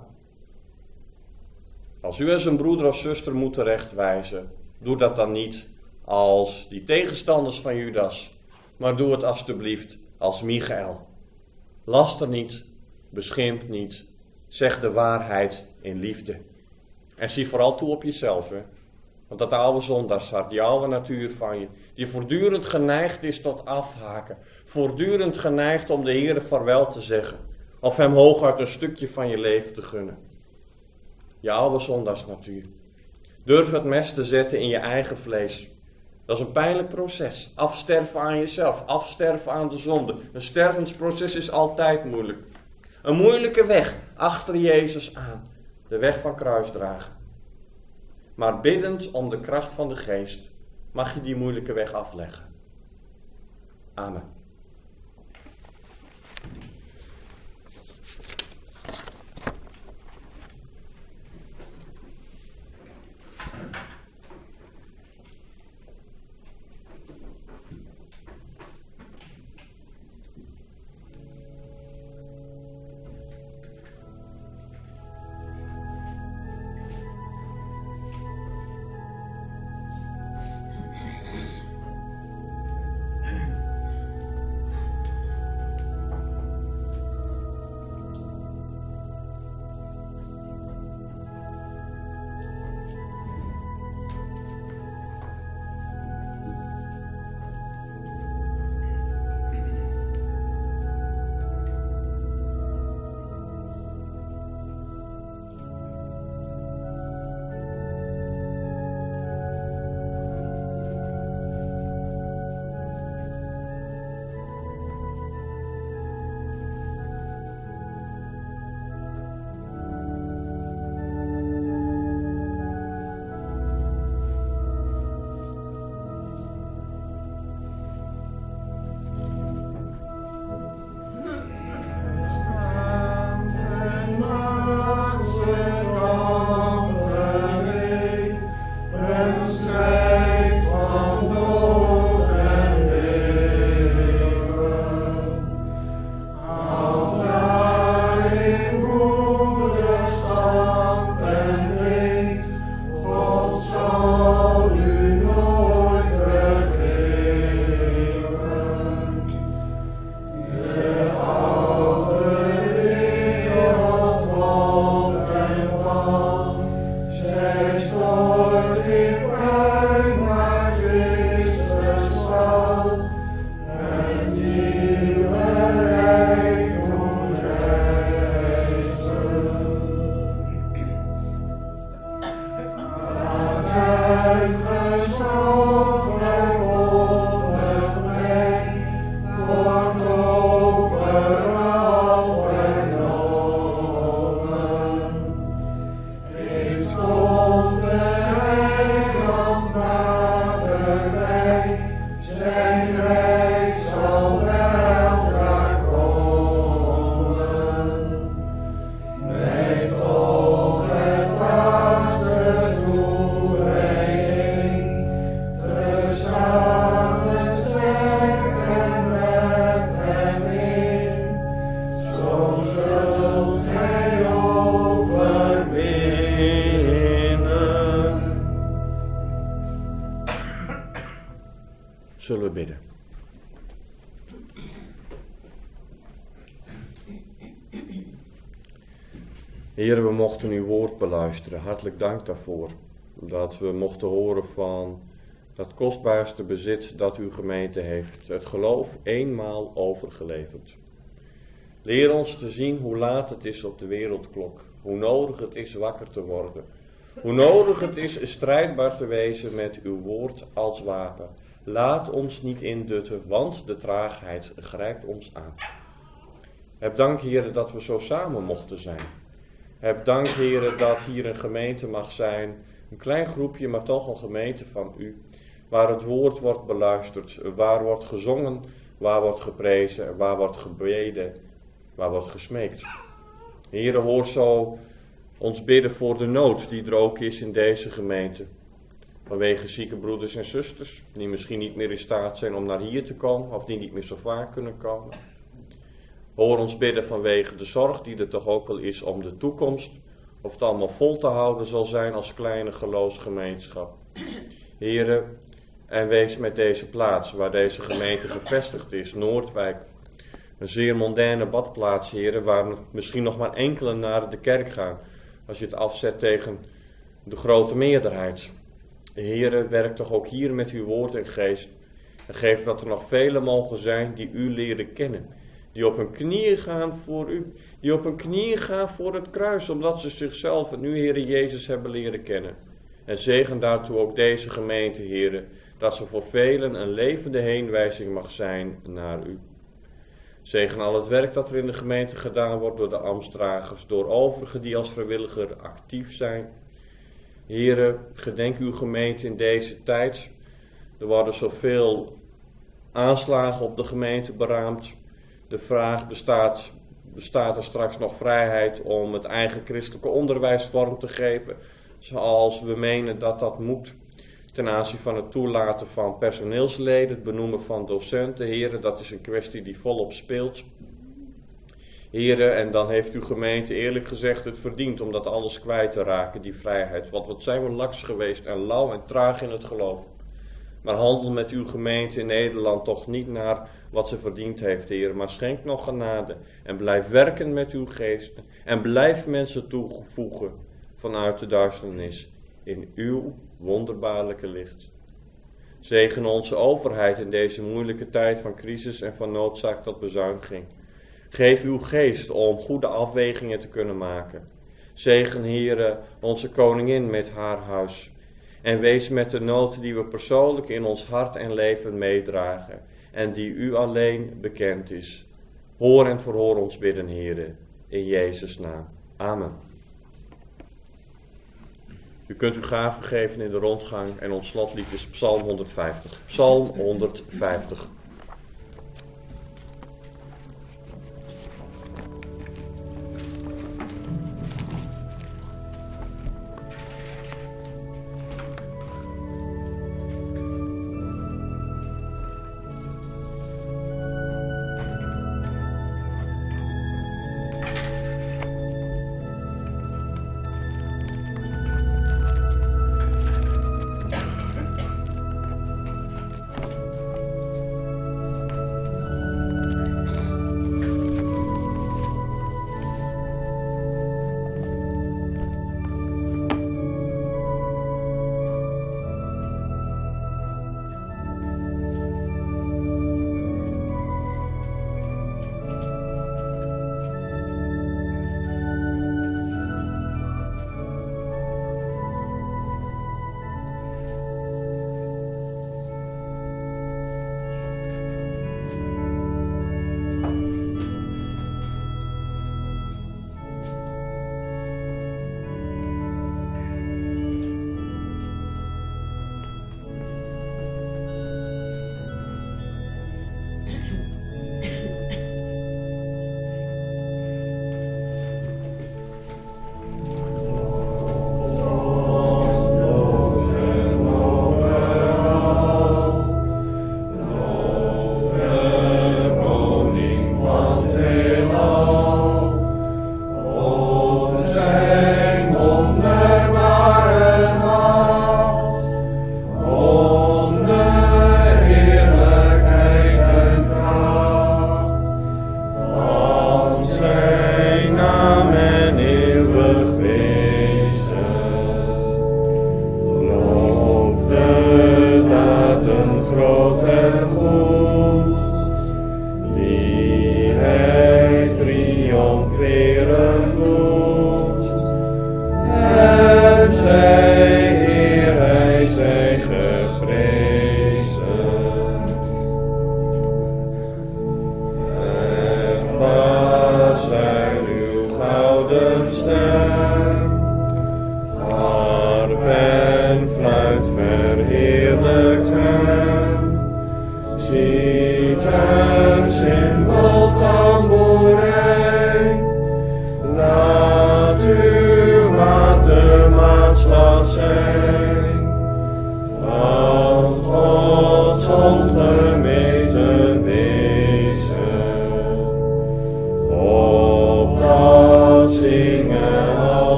B: Als u als een broeder of zuster moet terechtwijzen, doe dat dan niet als die tegenstanders van Judas, maar doe het alstublieft als Michael. Laster niet, beschimp niet, zeg de waarheid in liefde. En zie vooral toe op jezelf, hè? Want dat oude zondagshart, die oude natuur van je, die voortdurend geneigd is tot afhaken, voortdurend geneigd om de Heere vaarwel te zeggen, of hem hooguit een stukje van je leven te gunnen. Je oude zondagsnatuur. Durf het mes te zetten in je eigen vlees. Dat is een pijnlijk proces. Afsterven aan jezelf, afsterven aan de zonde. Een stervensproces is altijd moeilijk. Een moeilijke weg achter Jezus aan. De weg van kruisdragen. Maar biddend om de kracht van de geest mag je die moeilijke weg afleggen. Amen. Zullen we bidden. Heer, we mochten uw woord beluisteren. Hartelijk dank daarvoor. Dat we mochten horen van dat kostbaarste bezit dat uw gemeente heeft. Het geloof eenmaal overgeleverd. Leer ons te zien hoe laat het is op de wereldklok. Hoe nodig het is wakker te worden. Hoe nodig het is strijdbaar te wezen met uw woord als wapen. Laat ons niet indutten, want de traagheid grijpt ons aan. Heb dank, Heer, dat we zo samen mochten zijn. Heb dank, Heer, dat hier een gemeente mag zijn. Een klein groepje, maar toch een gemeente van u. Waar het woord wordt beluisterd, waar wordt gezongen, waar wordt geprezen, waar wordt gebeden, waar wordt gesmeekt. Heer, hoor zo ons bidden voor de nood die er ook is in deze gemeente. Vanwege zieke broeders en zusters, die misschien niet meer in staat zijn om naar hier te komen, of die niet meer zo vaak kunnen komen. Hoor ons bidden vanwege de zorg die er toch ook al is om de toekomst, of het allemaal vol te houden zal zijn als kleine geloofsgemeenschap. Here, en wees met deze plaats waar deze gemeente gevestigd is, Noordwijk. Een zeer mondaine badplaats, heren, waar misschien nog maar enkelen naar de kerk gaan, als je het afzet tegen de grote meerderheid. Heren, werk toch ook hier met uw woord en geest. En geef dat er nog velen mogen zijn die u leren kennen. Die op hun knieën gaan voor u. Die op hun knieën gaan voor het kruis, omdat ze zichzelf en u, Heere Jezus, hebben leren kennen. En zegen daartoe ook deze gemeente, Heere, dat ze voor velen een levende heenwijzing mag zijn naar u. Zegen al het werk dat er in de gemeente gedaan wordt door de ambtsdragers, door overigen die als vrijwilliger actief zijn. Heere, gedenk uw gemeente in deze tijd. Er worden zoveel aanslagen op de gemeente beraamd. De vraag bestaat, bestaat er straks nog vrijheid om het eigen christelijke onderwijs vorm te geven, zoals we menen dat dat moet. Ten aanzien van het toelaten van personeelsleden, het benoemen van docenten, heren, dat is een kwestie die volop speelt. Heren, en dan heeft uw gemeente eerlijk gezegd het verdiend om dat alles kwijt te raken, die vrijheid. Want wat zijn we laks geweest en lauw en traag in het geloof. Maar handel met uw gemeente in Nederland toch niet naar wat ze verdiend heeft, Heer. Maar schenk nog genade en blijf werken met uw geest. En blijf mensen toevoegen vanuit de duisternis in uw wonderbaarlijke licht. Zegen onze overheid in deze moeilijke tijd van crisis en van noodzaak tot bezuiniging. Geef uw geest om goede afwegingen te kunnen maken. Zegen, Heere, onze koningin met haar huis. En wees met de nood die we persoonlijk in ons hart en leven meedragen. En die u alleen bekend is. Hoor en verhoor ons bidden, Heere. In Jezus' naam. Amen. U kunt uw gaven geven in de rondgang en ons slotlied is Psalm honderdvijftig. Psalm honderdvijftig.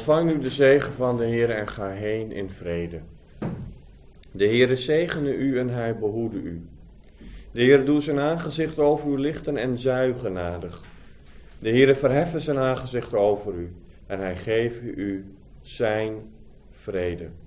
B: Ontvang nu de zegen van de Heer en ga heen in vrede. De Heere zegene u en hij behoede u. De Heere doe zijn aangezicht over u lichten en zij genadig. De Heere verheffen zijn aangezicht over u en hij geeft u zijn vrede.